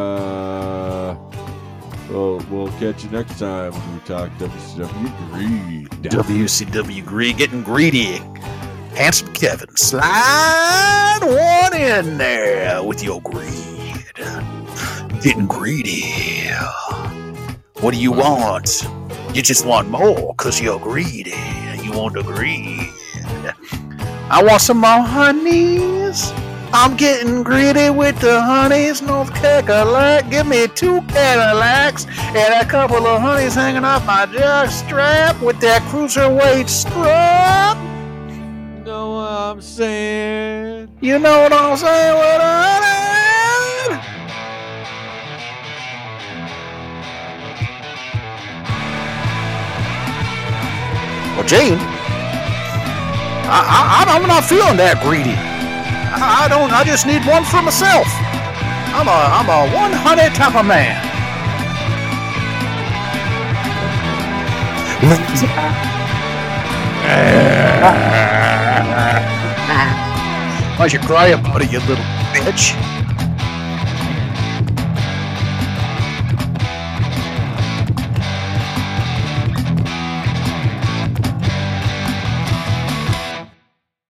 we'll catch you next time when we talk WCW Greed. WCW Greed, getting greedy. Handsome Kevin, slide one in there with your greed. Getting greedy. What do you want? You just want more because you're greedy. You want the greed. I want some more honeys. I'm getting greedy with the honeys. North Cadillac. Give me 2 Cadillacs and a couple of honeys hanging off my jock strap with that cruiserweight strap. You know what I'm saying? You know what I'm saying? What I Well, Gene, I'm not feeling that greedy. I don't. I just need one for myself. I'm a 100 type of man. Why'd you cry about it, you little bitch?